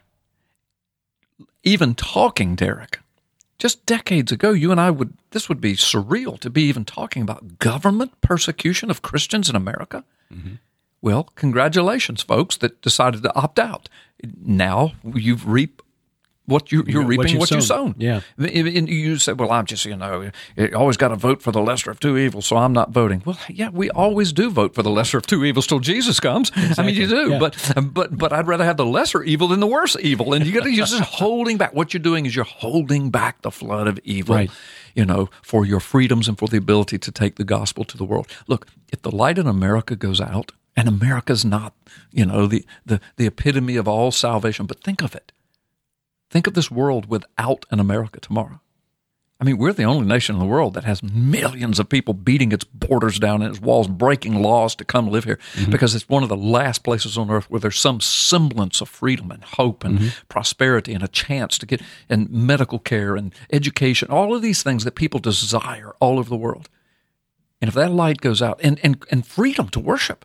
Even talking, Derek, just decades ago, you and I would, this would be surreal to be even talking about government persecution of Christians in America. Mm-hmm. Well, congratulations, folks, that decided to opt out. Now you've reaped what you, you're What reaping, you've what you've sown. sown. Yeah. And you say, well, I'm just, you know, you always got to vote for the lesser of two evils, so I'm not voting. Well, yeah, we always do vote for the lesser of two evils till Jesus comes. Exactly. I mean, you do, yeah. but but but I'd rather have the lesser evil than the worse evil. And you got to you're just holding back. What you're doing is you're holding back the flood of evil, right. you know, for your freedoms and for the ability to take the gospel to the world. Look, if the light in America goes out, and America's not, you know, the the the epitome of all salvation, but think of it. Think of this world without an America tomorrow. I mean, we're the only nation in the world that has millions of people beating its borders down and its walls, breaking laws to come live here, mm-hmm. because it's one of the last places on earth where there's some semblance of freedom and hope and mm-hmm. prosperity and a chance to get and medical care and education, all of these things that people desire all over the world. And if that light goes out, and, and, and freedom to worship,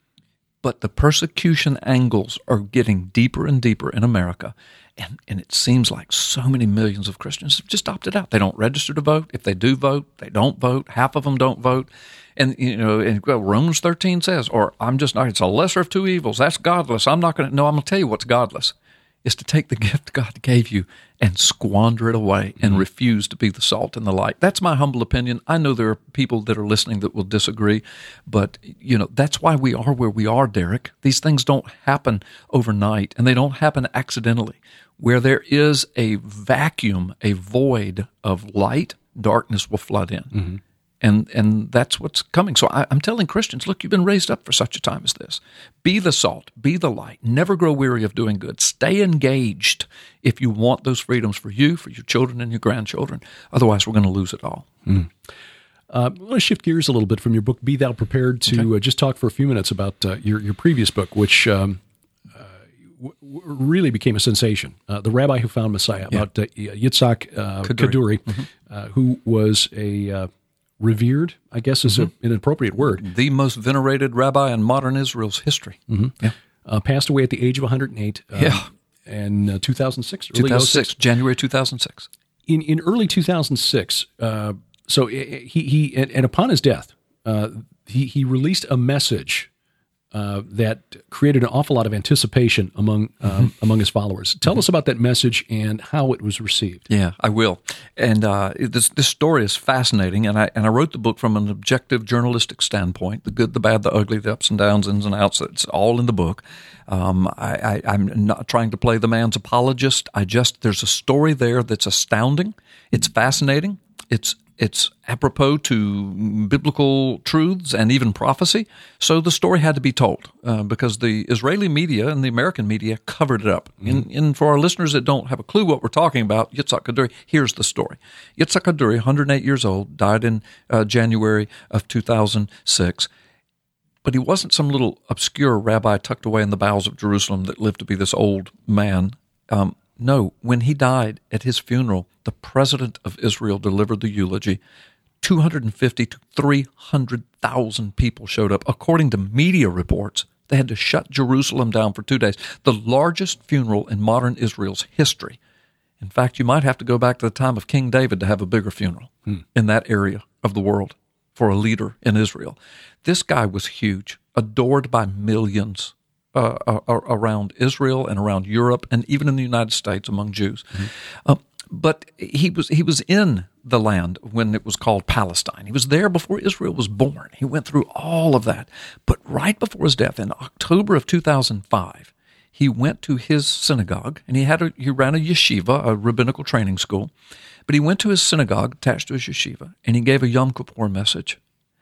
but the persecution angles are getting deeper and deeper in America. And, and it seems like so many millions of Christians have just opted out. They don't register to vote. If they do vote, they don't vote. Half of them don't vote. And, you know, and well, Romans thirteen says, or I'm just not, it's a lesser of two evils. That's godless. I'm not going to, no, I'm going to tell you what's godless. Is to take the gift God gave you and squander it away and mm-hmm. refuse to be the salt and the light. That's my humble opinion. I know there are people that are listening that will disagree, but you know that's why we are where we are, Derek. These things don't happen overnight, and they don't happen accidentally. Where there is a vacuum, a void of light, darkness will flood in. Mm-hmm. And and that's what's coming. So I, I'm telling Christians, look, you've been raised up for such a time as this. Be the salt, be the light. Never grow weary of doing good. Stay engaged if you want those freedoms for you, for your children and your grandchildren. Otherwise, we're going to lose it all. Mm. Uh, I want to shift gears a little bit from your book, Be Thou Prepared, to okay. uh, just talk for a few minutes about uh, your, your previous book, which um, uh, w- w- really became a sensation. Uh, The Rabbi Who Found Messiah, yeah. about uh, Yitzhak uh, Kaduri, mm-hmm. uh, who was a... Uh, revered, I guess is mm-hmm. a, an appropriate word. The most venerated rabbi in modern Israel's history. Mm-hmm. Yeah. Uh, passed away at the age of one hundred eight. Uh, yeah. In uh, two thousand six. two thousand six, January two thousand six. In in early two thousand six, uh, so he, he and, and upon his death, uh, he, he released a message uh, that created an awful lot of anticipation among um, mm-hmm. among his followers. Tell mm-hmm. us about that message and how it was received. Yeah, I will. And uh, this this story is fascinating. And I and I wrote the book from an objective journalistic standpoint: the good, the bad, the ugly, the ups and downs, ins and outs. It's all in the book. Um, I, I, I'm not trying to play the man's apologist. I just there's a story there that's astounding. It's fascinating. It's It's apropos to biblical truths and even prophecy. So the story had to be told uh, because the Israeli media and the American media covered it up. Mm-hmm. And, and for our listeners that don't have a clue what we're talking about, Yitzhak Kaduri, here's the story. Yitzhak Kaduri, one hundred eight years old, died in uh, January of two thousand six. But he wasn't some little obscure rabbi tucked away in the bowels of Jerusalem that lived to be this old man. Um, no, when he died at his funeral, the president of Israel delivered the eulogy. two hundred fifty to three hundred thousand people showed up. According to media reports, they had to shut Jerusalem down for two days. The largest funeral in modern Israel's history. In fact, you might have to go back to the time of King David to have a bigger funeral hmm. in that area of the world for a leader in Israel. This guy was huge, adored by millions uh, uh, around Israel and around Europe and even in the United States among Jews. Mm-hmm. Uh, but he was he was in the land when it was called Palestine. He was there before Israel was born. He went through all of that. But right before his death, in October of two thousand five, he went to his synagogue, and he had a, he ran a yeshiva, a rabbinical training school. But he went to his synagogue attached to his yeshiva, and he gave a Yom Kippur message.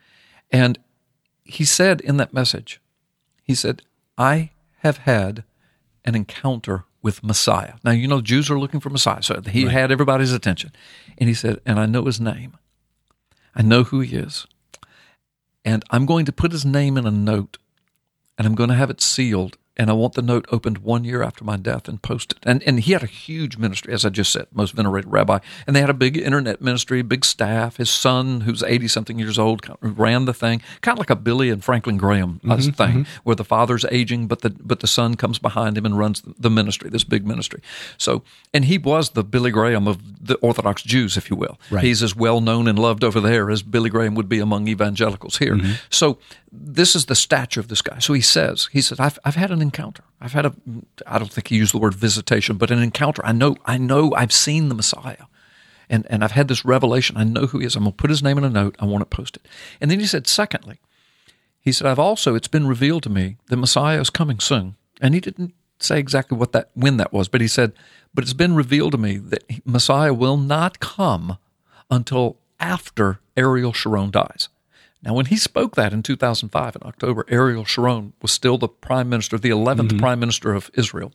And he said in that message, he said, I have had an encounter with Messiah. Now, you know, Jews are looking for Messiah, so he right. had everybody's attention. And he said, and I know his name. I know who he is. And I'm going to put his name in a note, and I'm going to have it sealed, and I want the note opened one year after my death and posted. And and he had a huge ministry, as I just said, most venerated rabbi. And they had a big internet ministry, big staff. His son, who's eighty-something years old, ran the thing, kind of like a Billy and Franklin Graham mm-hmm, thing, mm-hmm. where the father's aging, but the but the son comes behind him and runs the ministry, this big ministry. So, and he was the Billy Graham of the Orthodox Jews, if you will. Right. He's as well known and loved over there as Billy Graham would be among evangelicals here. Mm-hmm. So this is the stature of this guy. So he says, he says, I've, I've had an encounter. I've had a, I don't think he used the word visitation, but an encounter. I know, I know I've seen the Messiah. And, and I've had this revelation. I know who he is. I'm going to put his name in a note. I want it posted. And then he said, secondly, he said, I've also, it's been revealed to me that Messiah is coming soon. And he didn't say exactly what that, when that was, but he said, but it's been revealed to me that Messiah will not come until after Ariel Sharon dies. Now, when he spoke that in two thousand five, in October, Ariel Sharon was still the prime minister, the eleventh mm-hmm. prime minister of Israel.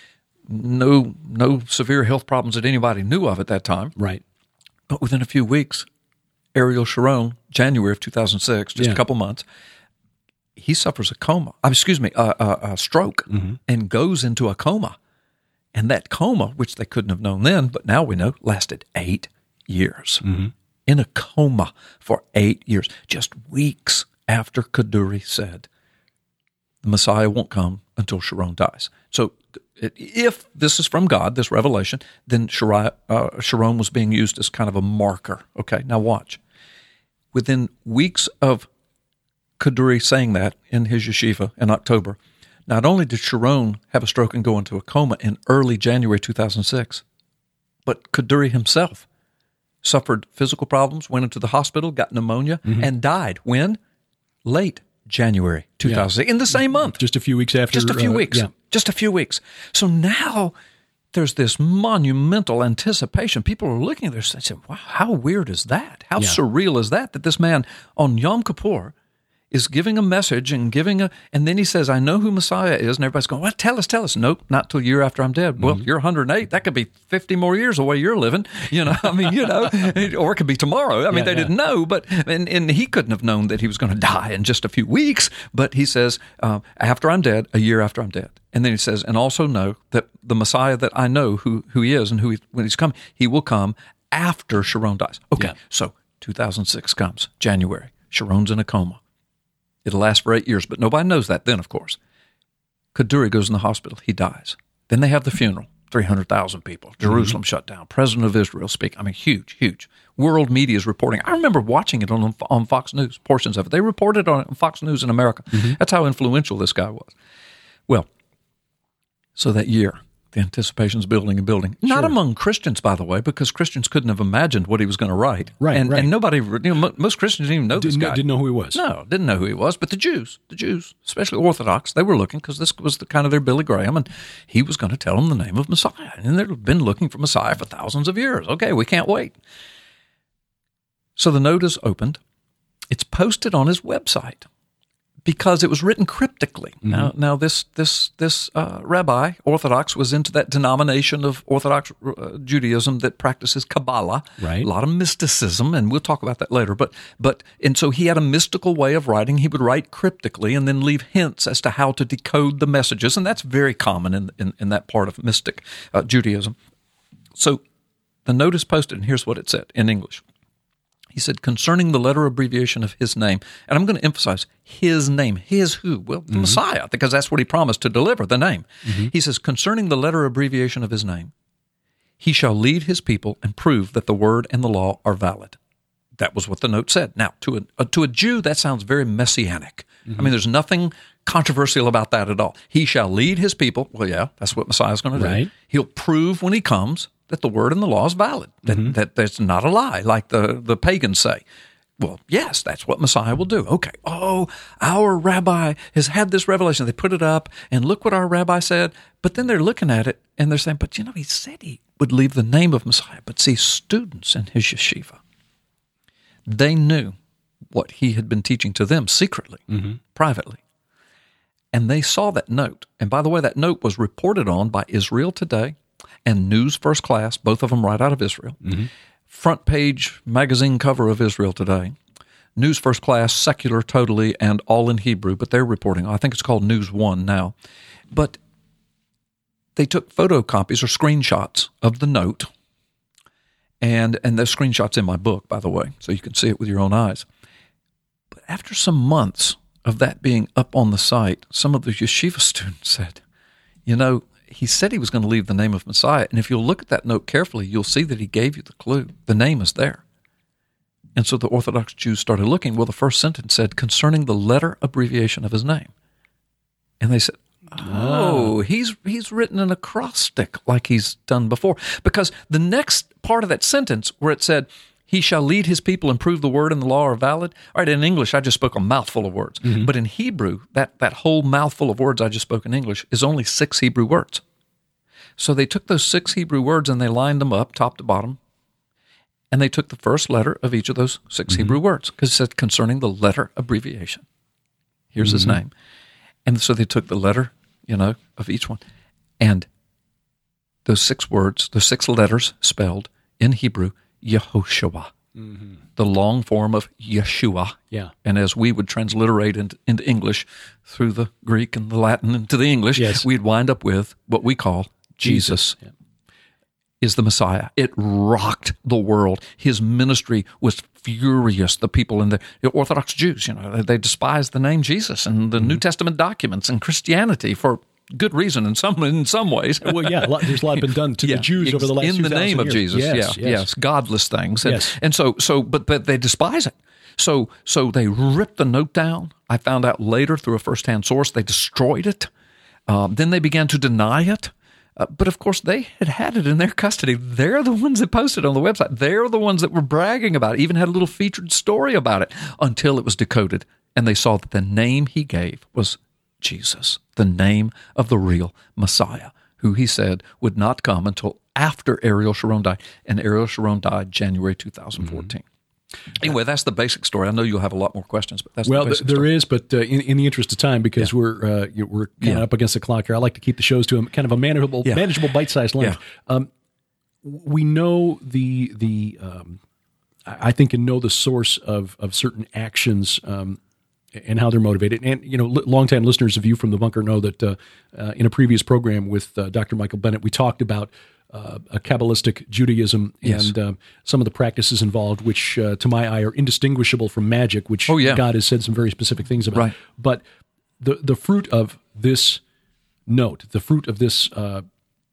No, no severe health problems that anybody knew of at that time. Right. But within a few weeks, Ariel Sharon, January of two thousand six, just yeah. a couple months, he suffers a coma, uh, excuse me, a, a, a stroke, mm-hmm. and goes into a coma. And that coma, which they couldn't have known then, but now we know, lasted eight years. Mm-hmm. In a coma for eight years, just weeks after Kaduri said, the Messiah won't come until Sharon dies. So if this is from God, this revelation, then Sharon, uh, Sharon was being used as kind of a marker. Okay, now watch. Within weeks of Kaduri saying that in his yeshiva in October, not only did Sharon have a stroke and go into a coma in early January two thousand six, but Kaduri himself suffered physical problems, went into the hospital, got pneumonia, mm-hmm. and died. When? Late January two thousand six, yeah. in the same month. Just a few weeks after. Just a few uh, weeks. Yeah. Just a few weeks. So now there's this monumental anticipation. People are looking at this and saying, wow, how weird is that? How yeah. surreal is that, that this man on Yom Kippur is giving a message and giving a, and then he says, I know who Messiah is, and everybody's going, well, tell us, tell us. Nope, not till a year after I'm dead. Mm-hmm. Well, you're one hundred eight. That could be fifty more years the way you're living, you know, I mean, you know, or it could be tomorrow. I mean, yeah, they yeah. didn't know, but, and, and he couldn't have known that he was going to die in just a few weeks, but he says, uh, after I'm dead, a year after I'm dead. And then he says, and also know that the Messiah that I know who, who he is and who he, when he's come, he will come after Sharon dies. Okay, yeah. So two thousand six comes, January. Sharon's in a coma. It'll last for eight years, but nobody knows that then, of course. Kaduri goes in the hospital. He dies. Then they have the funeral. three hundred thousand people. Jerusalem mm-hmm. shut down. President of Israel speak. I mean, huge, huge. World media is reporting. I remember watching it on on Fox News, portions of it. They reported on Fox News in America. Mm-hmm. That's how influential this guy was. Well, so that year, the anticipation's building and building. Sure. Not among Christians, by the way, because Christians couldn't have imagined what he was going to write. Right, and, right. and nobody, you know, most Christians didn't even know didn't this guy. Know, didn't know who he was. No, didn't know who he was. But the Jews, the Jews, especially Orthodox, they were looking because this was the kind of their Billy Graham, and he was going to tell them the name of Messiah. And they've been looking for Messiah for thousands of years. Okay, we can't wait. So the note is opened. It's posted on his website, because it was written cryptically. Mm-hmm. Now, now this this this uh, rabbi, Orthodox, was into that denomination of Orthodox uh, Judaism that practices Kabbalah, right. A lot of mysticism, and we'll talk about that later. But but and so he had a mystical way of writing. He would write cryptically and then leave hints as to how to decode the messages, and that's very common in in, in that part of mystic uh, Judaism. So the note is posted, and here's what it said in English. He said, concerning the letter abbreviation of his name, and I'm going to emphasize his name. His who? Well, the mm-hmm. Messiah, because that's what he promised to deliver, the name. Mm-hmm. He says, concerning the letter abbreviation of his name, he shall lead his people and prove that the word and the law are valid. That was what the note said. Now, to a, uh, to a Jew, that sounds very messianic. Mm-hmm. I mean, there's nothing controversial about that at all. He shall lead his people. Well, yeah, that's what Messiah's going to right. do. He'll prove when he comes that the word and the law is valid, that, mm-hmm. that that's not a lie, like the, the pagans say. Well, yes, that's what Messiah will do. Okay, oh, our rabbi has had this revelation. They put it up, and look what our rabbi said. But then they're looking at it, and they're saying, but you know, he said he would leave the name of Messiah. But see, students in his yeshiva, they knew what he had been teaching to them secretly, mm-hmm. privately. And they saw that note. And by the way, that note was reported on by Israel Today and News First Class, both of them right out of Israel. Mm-hmm. Front page magazine cover of Israel Today. News First Class, secular totally, and all in Hebrew, but they're reporting. I think it's called News One now. But they took photocopies or screenshots of the note, and and those screenshots in my book, by the way, so you can see it with your own eyes. But after some months of that being up on the site, some of the yeshiva students said, you know, he said he was going to leave the name of Messiah, and if you'll look at that note carefully, you'll see that he gave you the clue. The name is there. And so the Orthodox Jews started looking. Well, the first sentence said, concerning the letter abbreviation of his name. And they said, oh, he's he's written an acrostic like he's done before. Because the next part of that sentence where it said, he shall lead his people and prove the word and the law are valid. All right, in English, I just spoke a mouthful of words. Mm-hmm. But in Hebrew, that, that whole mouthful of words I just spoke in English is only six Hebrew words. So they took those six Hebrew words and they lined them up top to bottom. And they took the first letter of each of those six mm-hmm. Hebrew words because it said concerning the letter abbreviation. Here's mm-hmm. his name. And so they took the letter, you know, of each one. And those six words, the six letters spelled in Hebrew, Yehoshua, mm-hmm. the long form of Yeshua. Yeah. And as we would transliterate into, into English through the Greek and the Latin into the English, yes. we'd wind up with what we call Jesus. Jesus. Yeah. Is the Messiah. It rocked the world. His ministry was furious. The people in the, the Orthodox Jews, you know, they despised the name Jesus and the mm-hmm. New Testament documents and Christianity for good reason in some in some ways. Well, yeah, a lot, there's a lot been done to yeah, the Jews over the last in the name of years. Jesus. Yes, yeah, yes. yes, godless things. And, yes. and so, so, but but they despise it. So, so they ripped the note down. I found out later through a firsthand source they destroyed it. Um, then they began to deny it. Uh, but, of course, they had had it in their custody. They're the ones that posted on the website. They're the ones that were bragging about it, even had a little featured story about it until it was decoded. And they saw that the name he gave was Jesus, the name of the real Messiah, who he said would not come until after Ariel Sharon died. And Ariel Sharon died January two thousand fourteen. Mm-hmm. Anyway, that's the basic story. I know you'll have a lot more questions, but that's well, the basic there story. is. But uh, in, in the interest of time, because yeah. we're uh, we're kind of yeah. up against the clock here, I like to keep the shows to a kind of a manageable, yeah. manageable, bite-sized length. Yeah. Um, we know the the um, I think and know the source of of certain actions. Um, and how they're motivated. And, you know, l- longtime listeners of You from the Bunker know that uh, uh, in a previous program with uh, Doctor Michael Bennett, we talked about uh, a Kabbalistic Judaism yes. and um, some of the practices involved, which uh, to my eye are indistinguishable from magic, which oh, yeah. God has said some very specific things about. Right. But the, the fruit of this note, the fruit of this uh,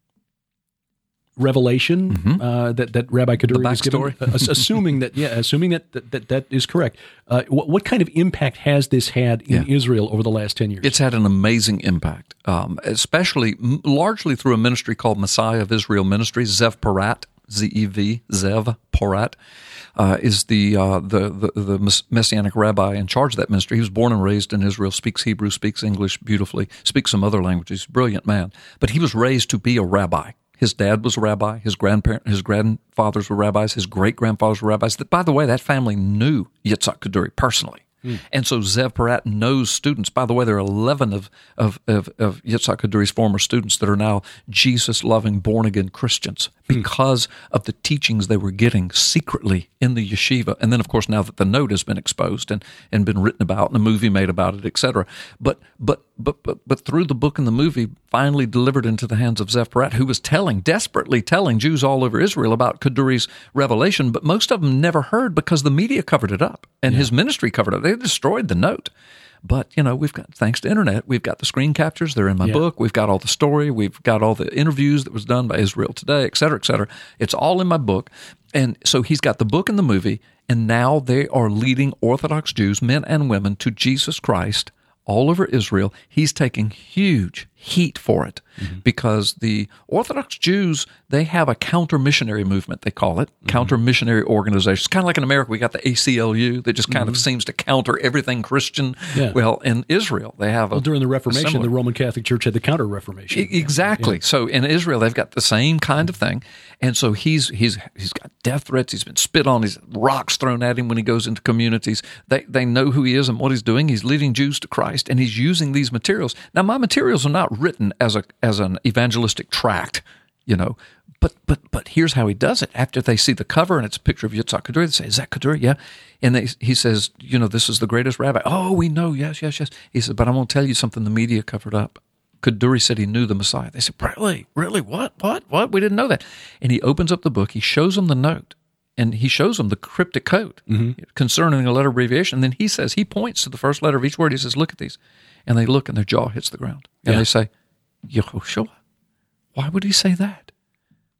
revelation mm-hmm. uh, that that Rabbi Kaduri the has given, backstory. uh, assuming that yeah, assuming that that, that, that is correct. Uh, what, what kind of impact has this had in yeah. Israel over the last ten years? It's had an amazing impact, um, especially m- largely through a ministry called Messiah of Israel Ministries. Zev Porat, Z E V, Zev Porat, uh, is the, uh, the the the Messianic rabbi in charge of that ministry. He was born and raised in Israel, speaks Hebrew, speaks English beautifully, speaks some other languages. Brilliant man, but he was raised to be a rabbi. His dad was a rabbi. His grandparent, his grandfathers were rabbis. His great grandfathers were rabbis. By the way, that family knew Yitzhak Kaduri personally. Mm. And so Zev Porat knows students. By the way, there are eleven of, of, of, of Yitzhak Kaduri's former students that are now Jesus-loving, born-again Christians because mm. of the teachings they were getting secretly in the yeshiva. And then, of course, now that the note has been exposed and, and been written about and a movie made about it, et cetera. But, but, but, but, but through the book and the movie, finally delivered into the hands of Zev Porat, who was telling, desperately telling Jews all over Israel about Kaduri's revelation, but most of them never heard because the media covered it up and yeah. his ministry covered it. They destroyed the note. But, you know, we've got, thanks to internet, we've got the screen captures. They're in my yeah. book. We've got all the story. We've got all the interviews that was done by Israel Today, et cetera, et cetera. It's all in my book. And so he's got the book and the movie, and now they are leading Orthodox Jews, men and women, to Jesus Christ all over Israel. He's taking huge heat for it mm-hmm. because the Orthodox Jews, they have a counter-missionary movement, they call it, mm-hmm. counter-missionary organization. It's kind of like in America, we got the A C L U that just kind mm-hmm. of seems to counter everything Christian. Yeah. Well, in Israel, they have a Well, during the Reformation, similar. the Roman Catholic Church had the counter-Reformation. E- exactly. Yeah. So in Israel, they've got the same kind of thing. And so he's he's he's got death threats. He's been spit on. He's rocks thrown at him when he goes into communities. They they know who he is and what he's doing. He's leading Jews to Christ, and he's using these materials. Now, my materials are not written as a as an evangelistic tract, you know. But but but here's how he does it. After they see the cover and it's a picture of Yitzhak Kaduri, they say, "Is that Kaduri?" Yeah. And they, he says, "You know, this is the greatest rabbi." "Oh, we know. Yes, yes, yes." He said, "But I'm going to tell you something the media covered up." Kaduri said he knew the Messiah. They said, "Really? Really? What? What? What? We didn't know that." And he opens up the book. He shows them the note. And he shows them the cryptic code mm-hmm. concerning a letter abbreviation. And then he says, he points to the first letter of each word. He says, "Look at these." And they look and their jaw hits the ground. And yeah. they say, "Yehoshua? Why would he say that?"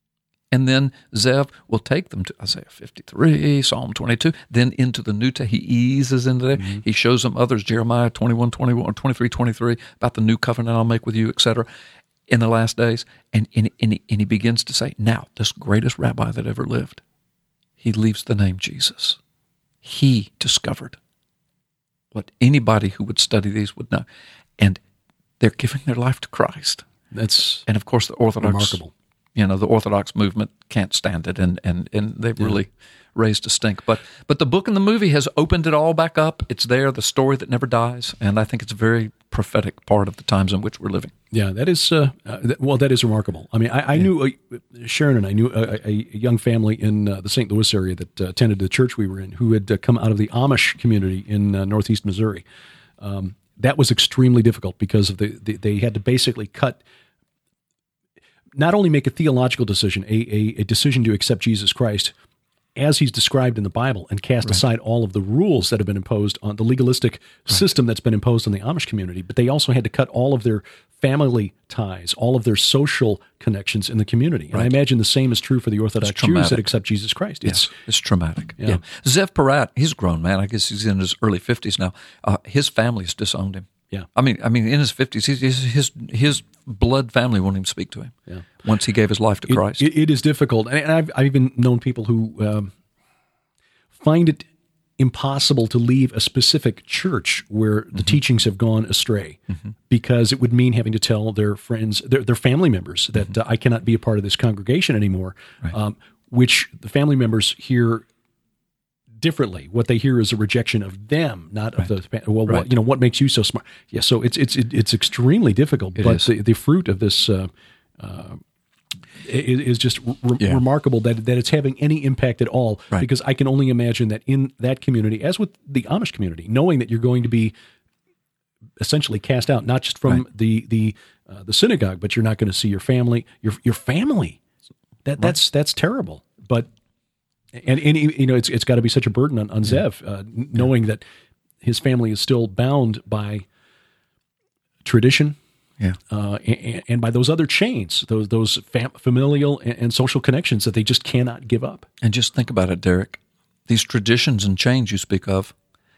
And then Zev will take them to Isaiah fifty-three, Psalm twenty-two, then into the New Testament. He eases into there. Mm-hmm. He shows them others, Jeremiah twenty-one, twenty-one, or twenty-three, twenty-three, about the new covenant I'll make with you, et cetera, in the last days. And, and, and, he, and he begins to say, now, this greatest rabbi that ever lived, he leaves the name Jesus. He discovered what anybody who would study these would know. And they're giving their life to Christ. That's and of course the Orthodox, remarkable. You know, the Orthodox movement can't stand it, and and and they've yeah. really raised a stink. But but the book and the movie has opened it all back up. It's there, the story that never dies, and I think it's a very prophetic part of the times in which we're living. Yeah, that is uh, uh, that, well, that is remarkable. I mean, I, I yeah. knew uh, Sharon and I knew a, a young family in uh, the Saint Louis area that uh, attended the church we were in, who had uh, come out of the Amish community in uh, northeast Missouri. Um, that was extremely difficult because of the, the they had to basically cut. Not only make a theological decision, a, a, a decision to accept Jesus Christ as he's described in the Bible, and cast right. aside all of the rules that have been imposed on the legalistic right. system that's been imposed on the Amish community, but they also had to cut all of their family ties, all of their social connections in the community. And right. I imagine the same is true for the Orthodox Jews that accept Jesus Christ. It's, yeah, it's traumatic. Yeah. yeah. Zev Porat, he's a grown man. I guess he's in his early fifties now. Uh, his family's disowned him. Yeah, I mean, I mean, in his fifties, his his his blood family won't even speak to him. Yeah. Once he gave his life to it, Christ, it, it is difficult, and I've I've even known people who um, find it impossible to leave a specific church where the mm-hmm. teachings have gone astray, mm-hmm. because it would mean having to tell their friends, their their family members, that mm-hmm. uh, I cannot be a part of this congregation anymore, right. um, which the family members hear differently. What they hear is a rejection of them, not right. of the well. Right. What, you know, what makes you so smart? Yeah, so it's it's it's extremely difficult. It but is. the, the fruit of this uh, uh, is, is just re- yeah. remarkable that that it's having any impact at all. Right. Because I can only imagine that in that community, as with the Amish community, knowing that you're going to be essentially cast out, not just from right. the the uh, the synagogue, but you're not going to see your family, your your family. That right. that's that's terrible. But And, and you know, it's it's got to be such a burden on, on Zev, uh, knowing that his family is still bound by tradition, yeah, uh, and, and by those other chains, those those fam- familial and, and social connections that they just cannot give up. And just think about it, Derek. These traditions and chains you speak of,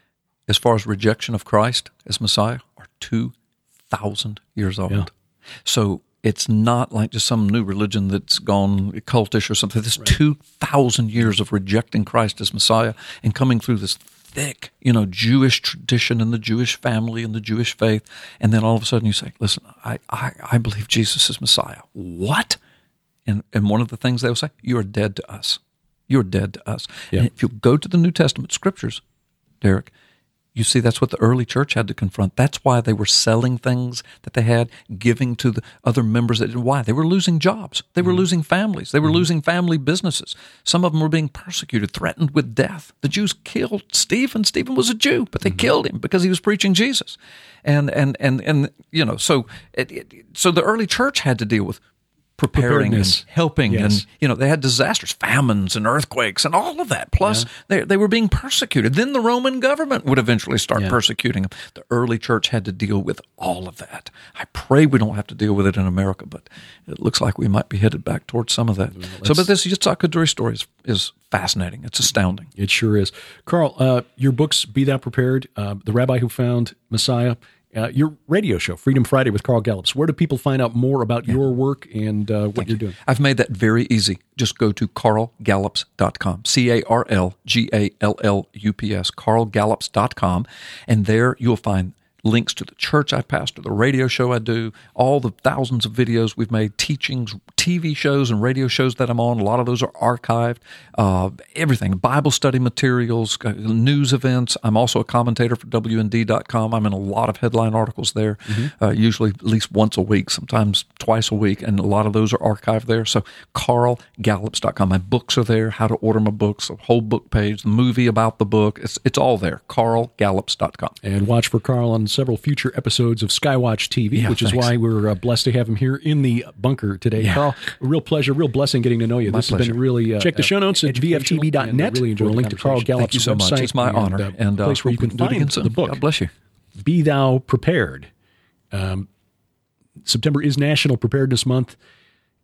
as far as rejection of Christ as Messiah, are two thousand years old. Yeah. So it's not like just some new religion that's gone cultish or something. There's right. two thousand years of rejecting Christ as Messiah and coming through this thick, you know, Jewish tradition and the Jewish family and the Jewish faith. And then all of a sudden you say, listen, I, I, I believe Jesus is Messiah. What? And and one of the things they'll say, you are dead to us. You're dead to us. Yeah. And if you go to the New Testament scriptures, Derek, you see, that's what the early church had to confront. That's why they were selling things that they had, giving to the other members. That, why? They were losing jobs. They were mm-hmm. losing families. They were mm-hmm. losing family businesses. Some of them were being persecuted, threatened with death. The Jews killed Stephen. Stephen was a Jew, but they mm-hmm. killed him because he was preaching Jesus. And, and, and, and you know, so, it, it, so the early church had to deal with preparing and helping, yes. and you know they had disasters, famines and earthquakes and all of that. Plus, yeah. they they were being persecuted. Then the Roman government would eventually start yeah. persecuting them. The early church had to deal with all of that. I pray we don't have to deal with it in America, but it looks like we might be headed back towards some of that. Well, so, but this Yitzhak Kaduri story is, is fascinating. It's astounding. It sure is. Carl, uh, your books, Be Thou Prepared, uh, The Rabbi Who Found Messiah, Uh, your radio show, Freedom Friday with Carl Gallups. Where do people find out more about yeah. your work and uh, what Thank you're you. doing? I've made that very easy. Just go to carl gallups dot com, C A R L G A L L U P S, carl gallups dot com, and there you'll find links to the church I pastor, the radio show I do, all the thousands of videos we've made, teachings, T V shows and radio shows that I'm on. A lot of those are archived. Uh, everything, Bible study materials, news events. I'm also a commentator for W N D dot com. I'm in a lot of headline articles there, mm-hmm. uh, usually at least once a week, sometimes twice a week, and a lot of those are archived there. So carl gallups dot com. My books are there, how to order my books, a whole book page, the movie about the book. It's, it's all there, carl gallups dot com. And watch for Carl on several future episodes of Skywatch T V, yeah, which thanks. is why we're uh, blessed to have him here in the bunker today. Yeah. Carl, a real pleasure, real blessing getting to know you. My this pleasure. has been really... Uh, Check the show notes at v f t v dot net. Really enjoyed the link to Carl Gallups' Thank you so website. much. It's my and, honor. Uh, and uh, place where you can do it find again soon. the book. God bless you. Be Thou Prepared. Um, September is National Preparedness Month.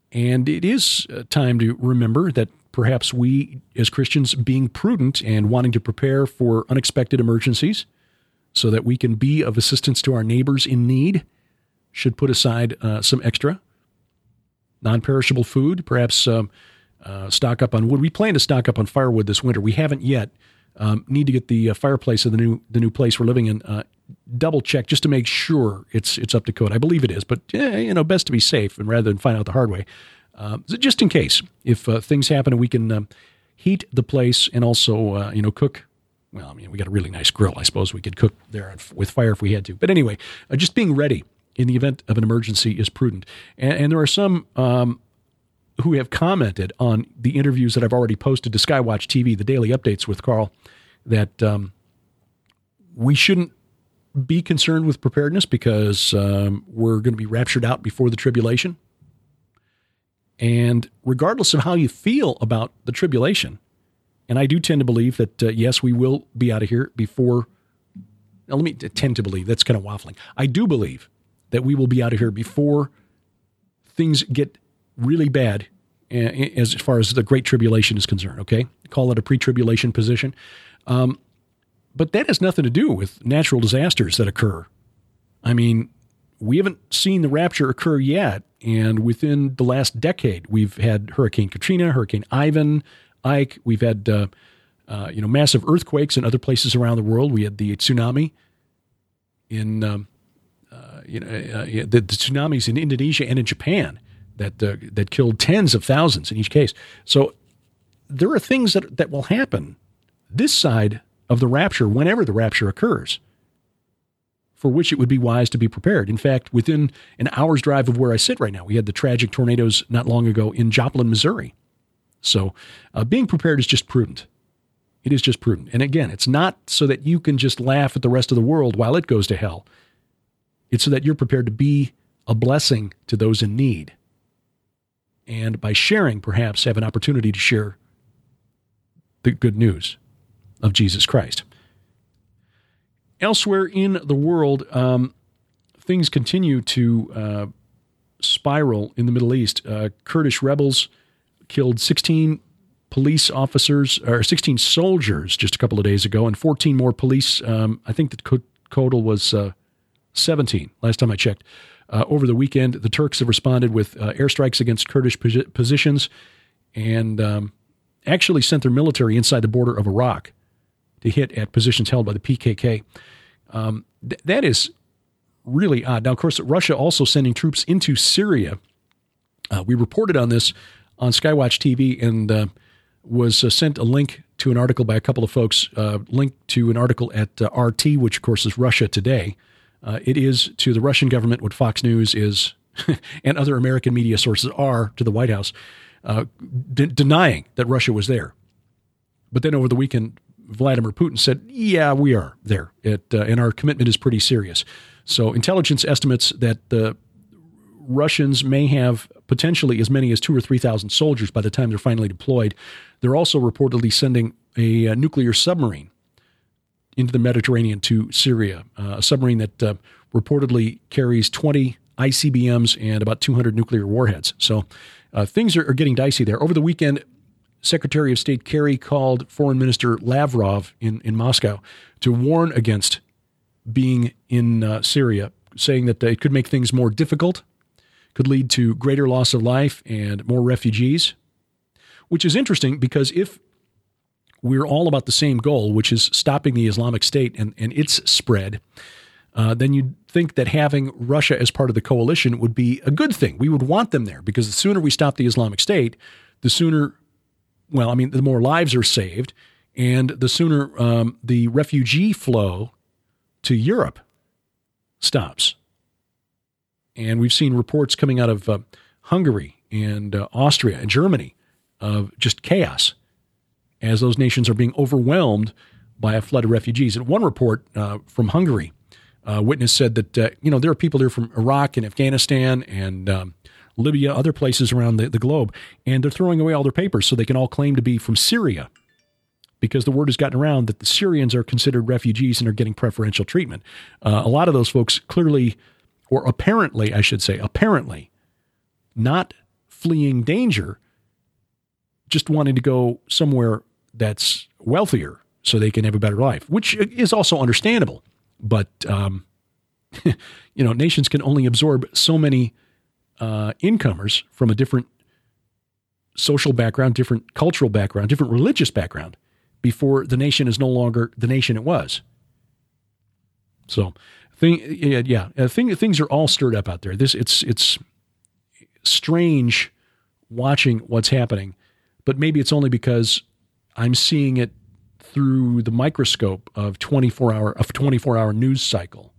And it is time to remember that perhaps we, as Christians, being prudent and wanting to prepare for unexpected emergencies so that we can be of assistance to our neighbors in need, should put aside uh, some extra non-perishable food, perhaps um, uh, stock up on wood. We plan to stock up on firewood this winter. We haven't yet. Um, need to get the uh, fireplace of the new the new place we're living in uh, double checked just to make sure it's it's up to code. I believe it is, but eh, you know, best to be safe and rather than find out the hard way. Uh, just in case, if uh, things happen, and we can um, heat the place and also uh, you know cook. Well, I mean, we got a really nice grill. I suppose we could cook there with fire if we had to. But anyway, uh, just being ready in the event of an emergency is prudent. And, and there are some um, who have commented on the interviews that I've already posted to Skywatch T V, the daily updates with Carl, that um, we shouldn't be concerned with preparedness because um, we're going to be raptured out before the tribulation. And regardless of how you feel about the tribulation, and I do tend to believe that, uh, yes, we will be out of here before, now let me tend to believe, that's kind of waffling. I do believe that we will be out of here before things get really bad as far as the Great Tribulation is concerned, okay? Call it a pre-tribulation position. Um, but that has nothing to do with natural disasters that occur. I mean, we haven't seen the rapture occur yet, and within the last decade, we've had Hurricane Katrina, Hurricane Ivan, Ike. We've had uh, uh, you know massive earthquakes in other places around the world. We had the tsunami in um, uh, you know uh, the, the tsunamis in Indonesia and in Japan that uh, that killed tens of thousands in each case. So there are things that that will happen this side of the rapture, whenever the rapture occurs, for which it would be wise to be prepared. In fact, within an hour's drive of where I sit right now, we had the tragic tornadoes not long ago in Joplin, Missouri. So uh, being prepared is just prudent. It is just prudent. And again, it's not so that you can just laugh at the rest of the world while it goes to hell. It's so that you're prepared to be a blessing to those in need. And by sharing, perhaps have an opportunity to share the good news of Jesus Christ. Elsewhere in the world, um, things continue to uh, spiral in the Middle East. Uh, Kurdish rebels killed sixteen police officers, or sixteen soldiers just a couple of days ago, and fourteen more police. Um, I think the total was uh, seventeen, last time I checked. Uh, over the weekend, the Turks have responded with uh, airstrikes against Kurdish posi- positions and um, actually sent their military inside the border of Iraq to hit at positions held by the P K K. Um, th- that is really odd. Now, of course, Russia also sending troops into Syria. Uh, we reported on this on Skywatch T V and uh, was uh, sent a link to an article by a couple of folks, uh, linked to an article at uh, R T, which, of course, is Russia Today. Uh, it is to the Russian government what Fox News is and other American media sources are to the White House, uh, de- denying that Russia was there. But then over the weekend, Vladimir Putin said, yeah, we are there, it, uh, and our commitment is pretty serious. So intelligence estimates that the Russians may have potentially as many as two or three thousand soldiers by the time they're finally deployed. They're also reportedly sending a, a nuclear submarine into the Mediterranean to Syria, uh, a submarine that uh, reportedly carries twenty I C B Ms and about two hundred nuclear warheads. So uh, things are, are getting dicey there. Over the weekend, Secretary of State Kerry called Foreign Minister Lavrov in, in Moscow to warn against being in uh, Syria, saying that uh, it could make things more difficult, could lead to greater loss of life and more refugees, which is interesting because if we're all about the same goal, which is stopping the Islamic State and, and its spread, uh, then you'd think that having Russia as part of the coalition would be a good thing. We would want them there because the sooner we stop the Islamic State, the sooner, well, I mean, the more lives are saved, and the sooner um, the refugee flow to Europe stops. And we've seen reports coming out of uh, Hungary and uh, Austria and Germany of just chaos as those nations are being overwhelmed by a flood of refugees. And one report uh, from Hungary, a witness said that, uh, you know, there are people there from Iraq and Afghanistan and um, Libya, other places around the, the globe, and they're throwing away all their papers so they can all claim to be from Syria because the word has gotten around that the Syrians are considered refugees and are getting preferential treatment. Uh, a lot of those folks clearly, or apparently, I should say, apparently, not fleeing danger, just wanting to go somewhere that's wealthier so they can have a better life, which is also understandable. But, um, you know, nations can only absorb so many uh, incomers from a different social background, different cultural background, different religious background before the nation is no longer the nation it was. So, thing, yeah, yeah uh, thing, things are all stirred up out there. This it's it's strange watching what's happening, but maybe it's only because I'm seeing it through the microscope of twenty-four hour of twenty-four hour news cycle.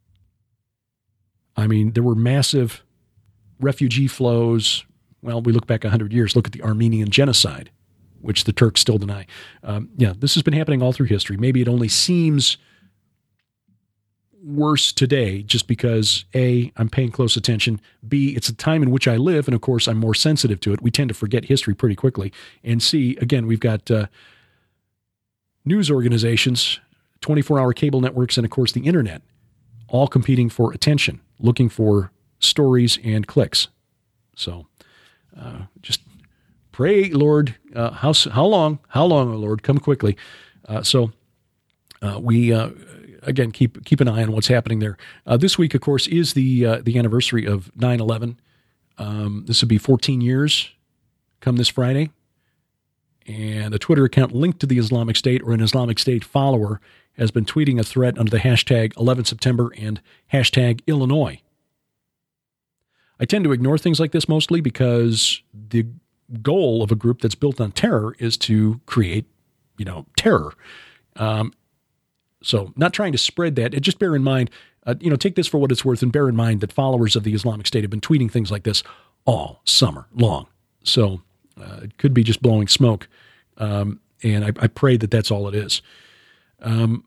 I mean, there were massive refugee flows. Well, we look back one hundred years, look at the Armenian genocide, which the Turks still deny. Um, yeah, this has been happening all through history. Maybe it only seems worse today just because, A, I'm paying close attention, B, it's a time in which I live, and of course I'm more sensitive to it. We tend to forget history pretty quickly. And C, again, we've got uh, news organizations, twenty-four hour cable networks, and of course the internet, all competing for attention, looking for stories and clicks. So uh, just pray, Lord, uh, how how long, how long, oh Lord, come quickly. Uh, so uh, we, uh, again, keep keep an eye on what's happening there. Uh, this week, of course, is the uh, the anniversary of nine eleven. Um, this will be fourteen years come this Friday. And a Twitter account linked to the Islamic State or an Islamic State follower has been tweeting a threat under the hashtag eleven September and hashtag Illinois. I tend to ignore things like this mostly because the goal of a group that's built on terror is to create, you know, terror. Um, so not trying to spread that. Just bear in mind, uh, you know, take this for what it's worth and bear in mind that followers of the Islamic State have been tweeting things like this all summer long. So uh, it could be just blowing smoke. Um, and I, I pray that that's all it is. Um,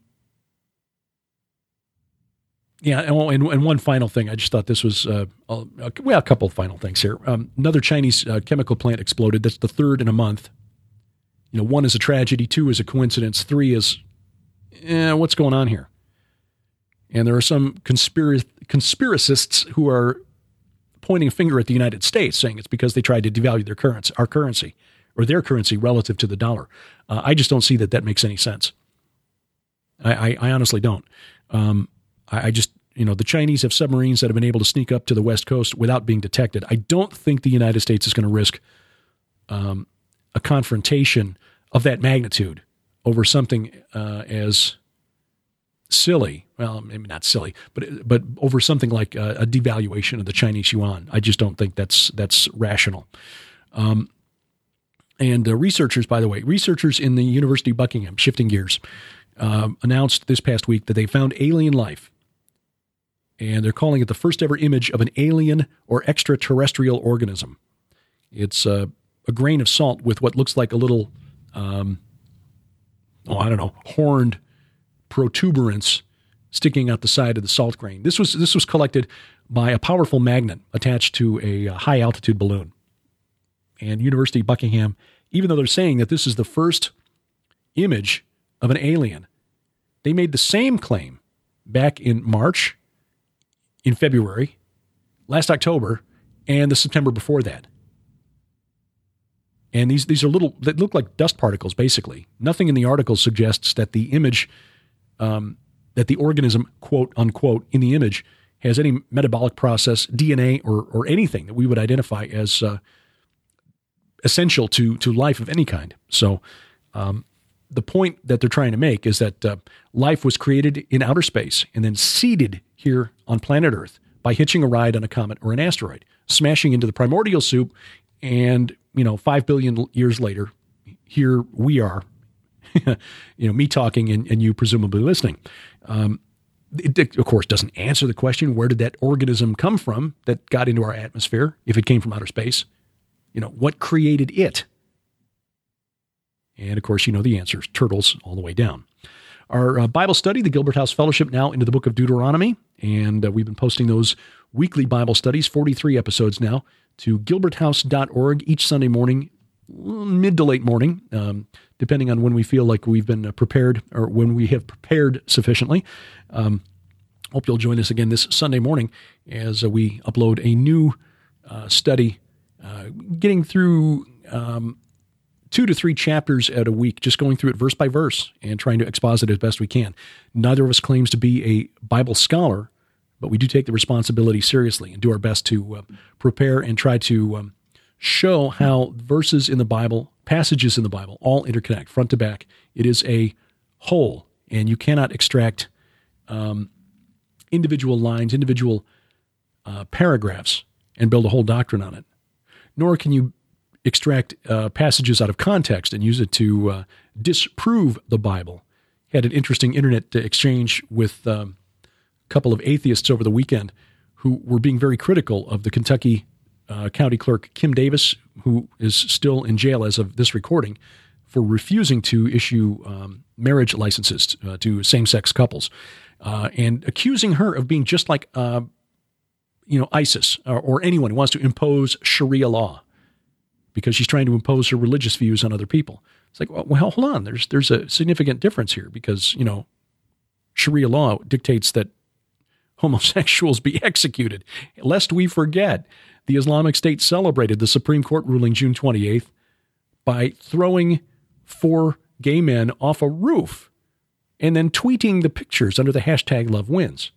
Yeah, and, and one final thing. I just thought this was, uh, a, well, a couple of final things here. Um, another Chinese uh, chemical plant exploded. That's the third in a month. You know, one is a tragedy, two is a coincidence, three is, eh, what's going on here? And there are some conspirac- conspiracists who are pointing a finger at the United States, saying it's because they tried to devalue their currency, our currency, or their currency relative to the dollar. Uh, I just don't see that that makes any sense. I, I, I honestly don't. Um, I just, you know, the Chinese have submarines that have been able to sneak up to the West Coast without being detected. I don't think the United States is going to risk um, a confrontation of that magnitude over something uh, as silly. Well, maybe not silly, but but over something like a, a devaluation of the Chinese yuan. I just don't think that's that's rational. Um, and uh, researchers, by the way, researchers in the University of Buckingham, shifting gears, uh, announced this past week that they found alien life. And they're calling it the first ever image of an alien or extraterrestrial organism. It's uh, a grain of salt with what looks like a little, um, oh, I don't know, horned protuberance sticking out the side of the salt grain. This was this was collected by a powerful magnet attached to a high altitude balloon. And University of Buckingham, even though they're saying that this is the first image of an alien, they made the same claim back in March, in February, last October, and the September before that. And these these are little, that look like dust particles, basically. Nothing in the article suggests that the image, um, that the organism, quote unquote, in the image has any metabolic process, D N A, or or anything that we would identify as uh, essential to to life of any kind. So um, the point that they're trying to make is that uh, life was created in outer space and then seeded here on planet Earth by hitching a ride on a comet or an asteroid, smashing into the primordial soup, and, you know, five billion years later, here we are, you know, me talking and, and you presumably listening. Um, it, it, of course, doesn't answer the question, where did that organism come from that got into our atmosphere, if it came from outer space? You know, what created it? And, of course, you know the answer, turtles all the way down. Our uh, Bible study, the Gilbert House Fellowship, now into the book of Deuteronomy. And uh, we've been posting those weekly Bible studies, forty-three episodes now, to gilbert house dot org each Sunday morning, mid to late morning, um, depending on when we feel like we've been prepared or when we have prepared sufficiently. Um, hope you'll join us again this Sunday morning as uh, we upload a new uh, study uh, getting through um, two to three chapters at a week, just going through it verse by verse and trying to exposit it as best we can. Neither of us claims to be a Bible scholar, but we do take the responsibility seriously and do our best to uh, prepare and try to um, show how verses in the Bible, passages in the Bible, all interconnect front to back. It is a whole, and you cannot extract um, individual lines, individual uh, paragraphs, and build a whole doctrine on it. Nor can you extract uh, passages out of context and use it to uh, disprove the Bible. Had an interesting internet exchange with um, a couple of atheists over the weekend who were being very critical of the Kentucky uh, County Clerk Kim Davis, who is still in jail as of this recording, for refusing to issue um, marriage licenses uh, to same-sex couples, uh, and accusing her of being just like, uh, you know, ISIS or, or anyone who wants to impose Sharia law because she's trying to impose her religious views on other people. It's like, well, well, hold on. There's there's a significant difference here because, you know, Sharia law dictates that homosexuals be executed. Lest we forget, the Islamic State celebrated the Supreme Court ruling June twenty-eighth by throwing four gay men off a roof and then tweeting the pictures under the hashtag Love Wins.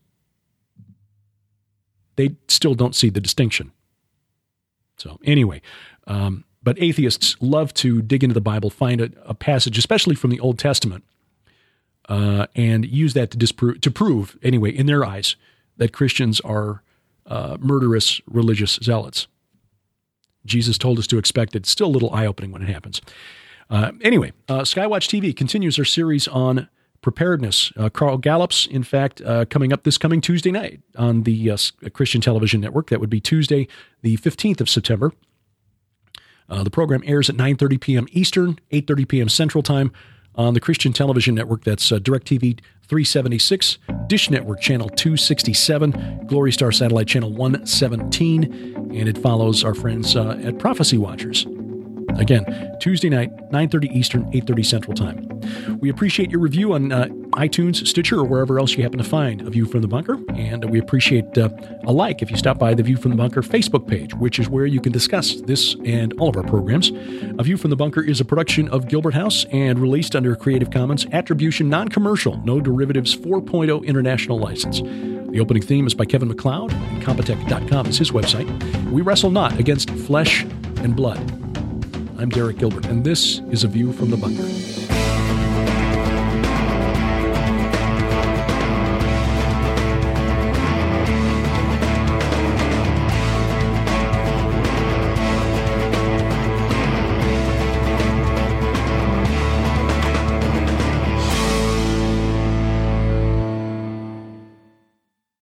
They still don't see the distinction. So anyway, um, but atheists love to dig into the Bible, find a, a passage, especially from the Old Testament, uh, and use that to disprove, to prove, anyway, in their eyes, that Christians are uh, murderous religious zealots. Jesus told us to expect it. It's still a little eye-opening when it happens. Uh, anyway, uh, Skywatch T V continues their series on preparedness. Uh, Carl Gallup's, in fact, uh, coming up this coming Tuesday night on the uh, Christian Television Network. That would be Tuesday, the fifteenth of September. Uh, the program airs at nine thirty p.m. Eastern, eight thirty p.m. Central Time on the Christian Television Network. That's uh, DirecTV three seventy-six, Dish Network Channel two sixty-seven, Glory Star Satellite Channel one seventeen, and it follows our friends uh, at Prophecy Watchers. Again, Tuesday night, nine thirty Eastern, eight thirty Central Time. We appreciate your review on uh, iTunes, Stitcher, or wherever else you happen to find A View from the Bunker. And we appreciate uh, a like if you stop by the View from the Bunker Facebook page, which is where you can discuss this and all of our programs. A View from the Bunker is a production of Gilbert House and released under Creative Commons Attribution Non-Commercial, No Derivatives four point oh International License. The opening theme is by Kevin MacLeod, and Compotech dot com is his website. We wrestle not against flesh and blood. I'm Derek Gilbert, and this is A View from the Bunker.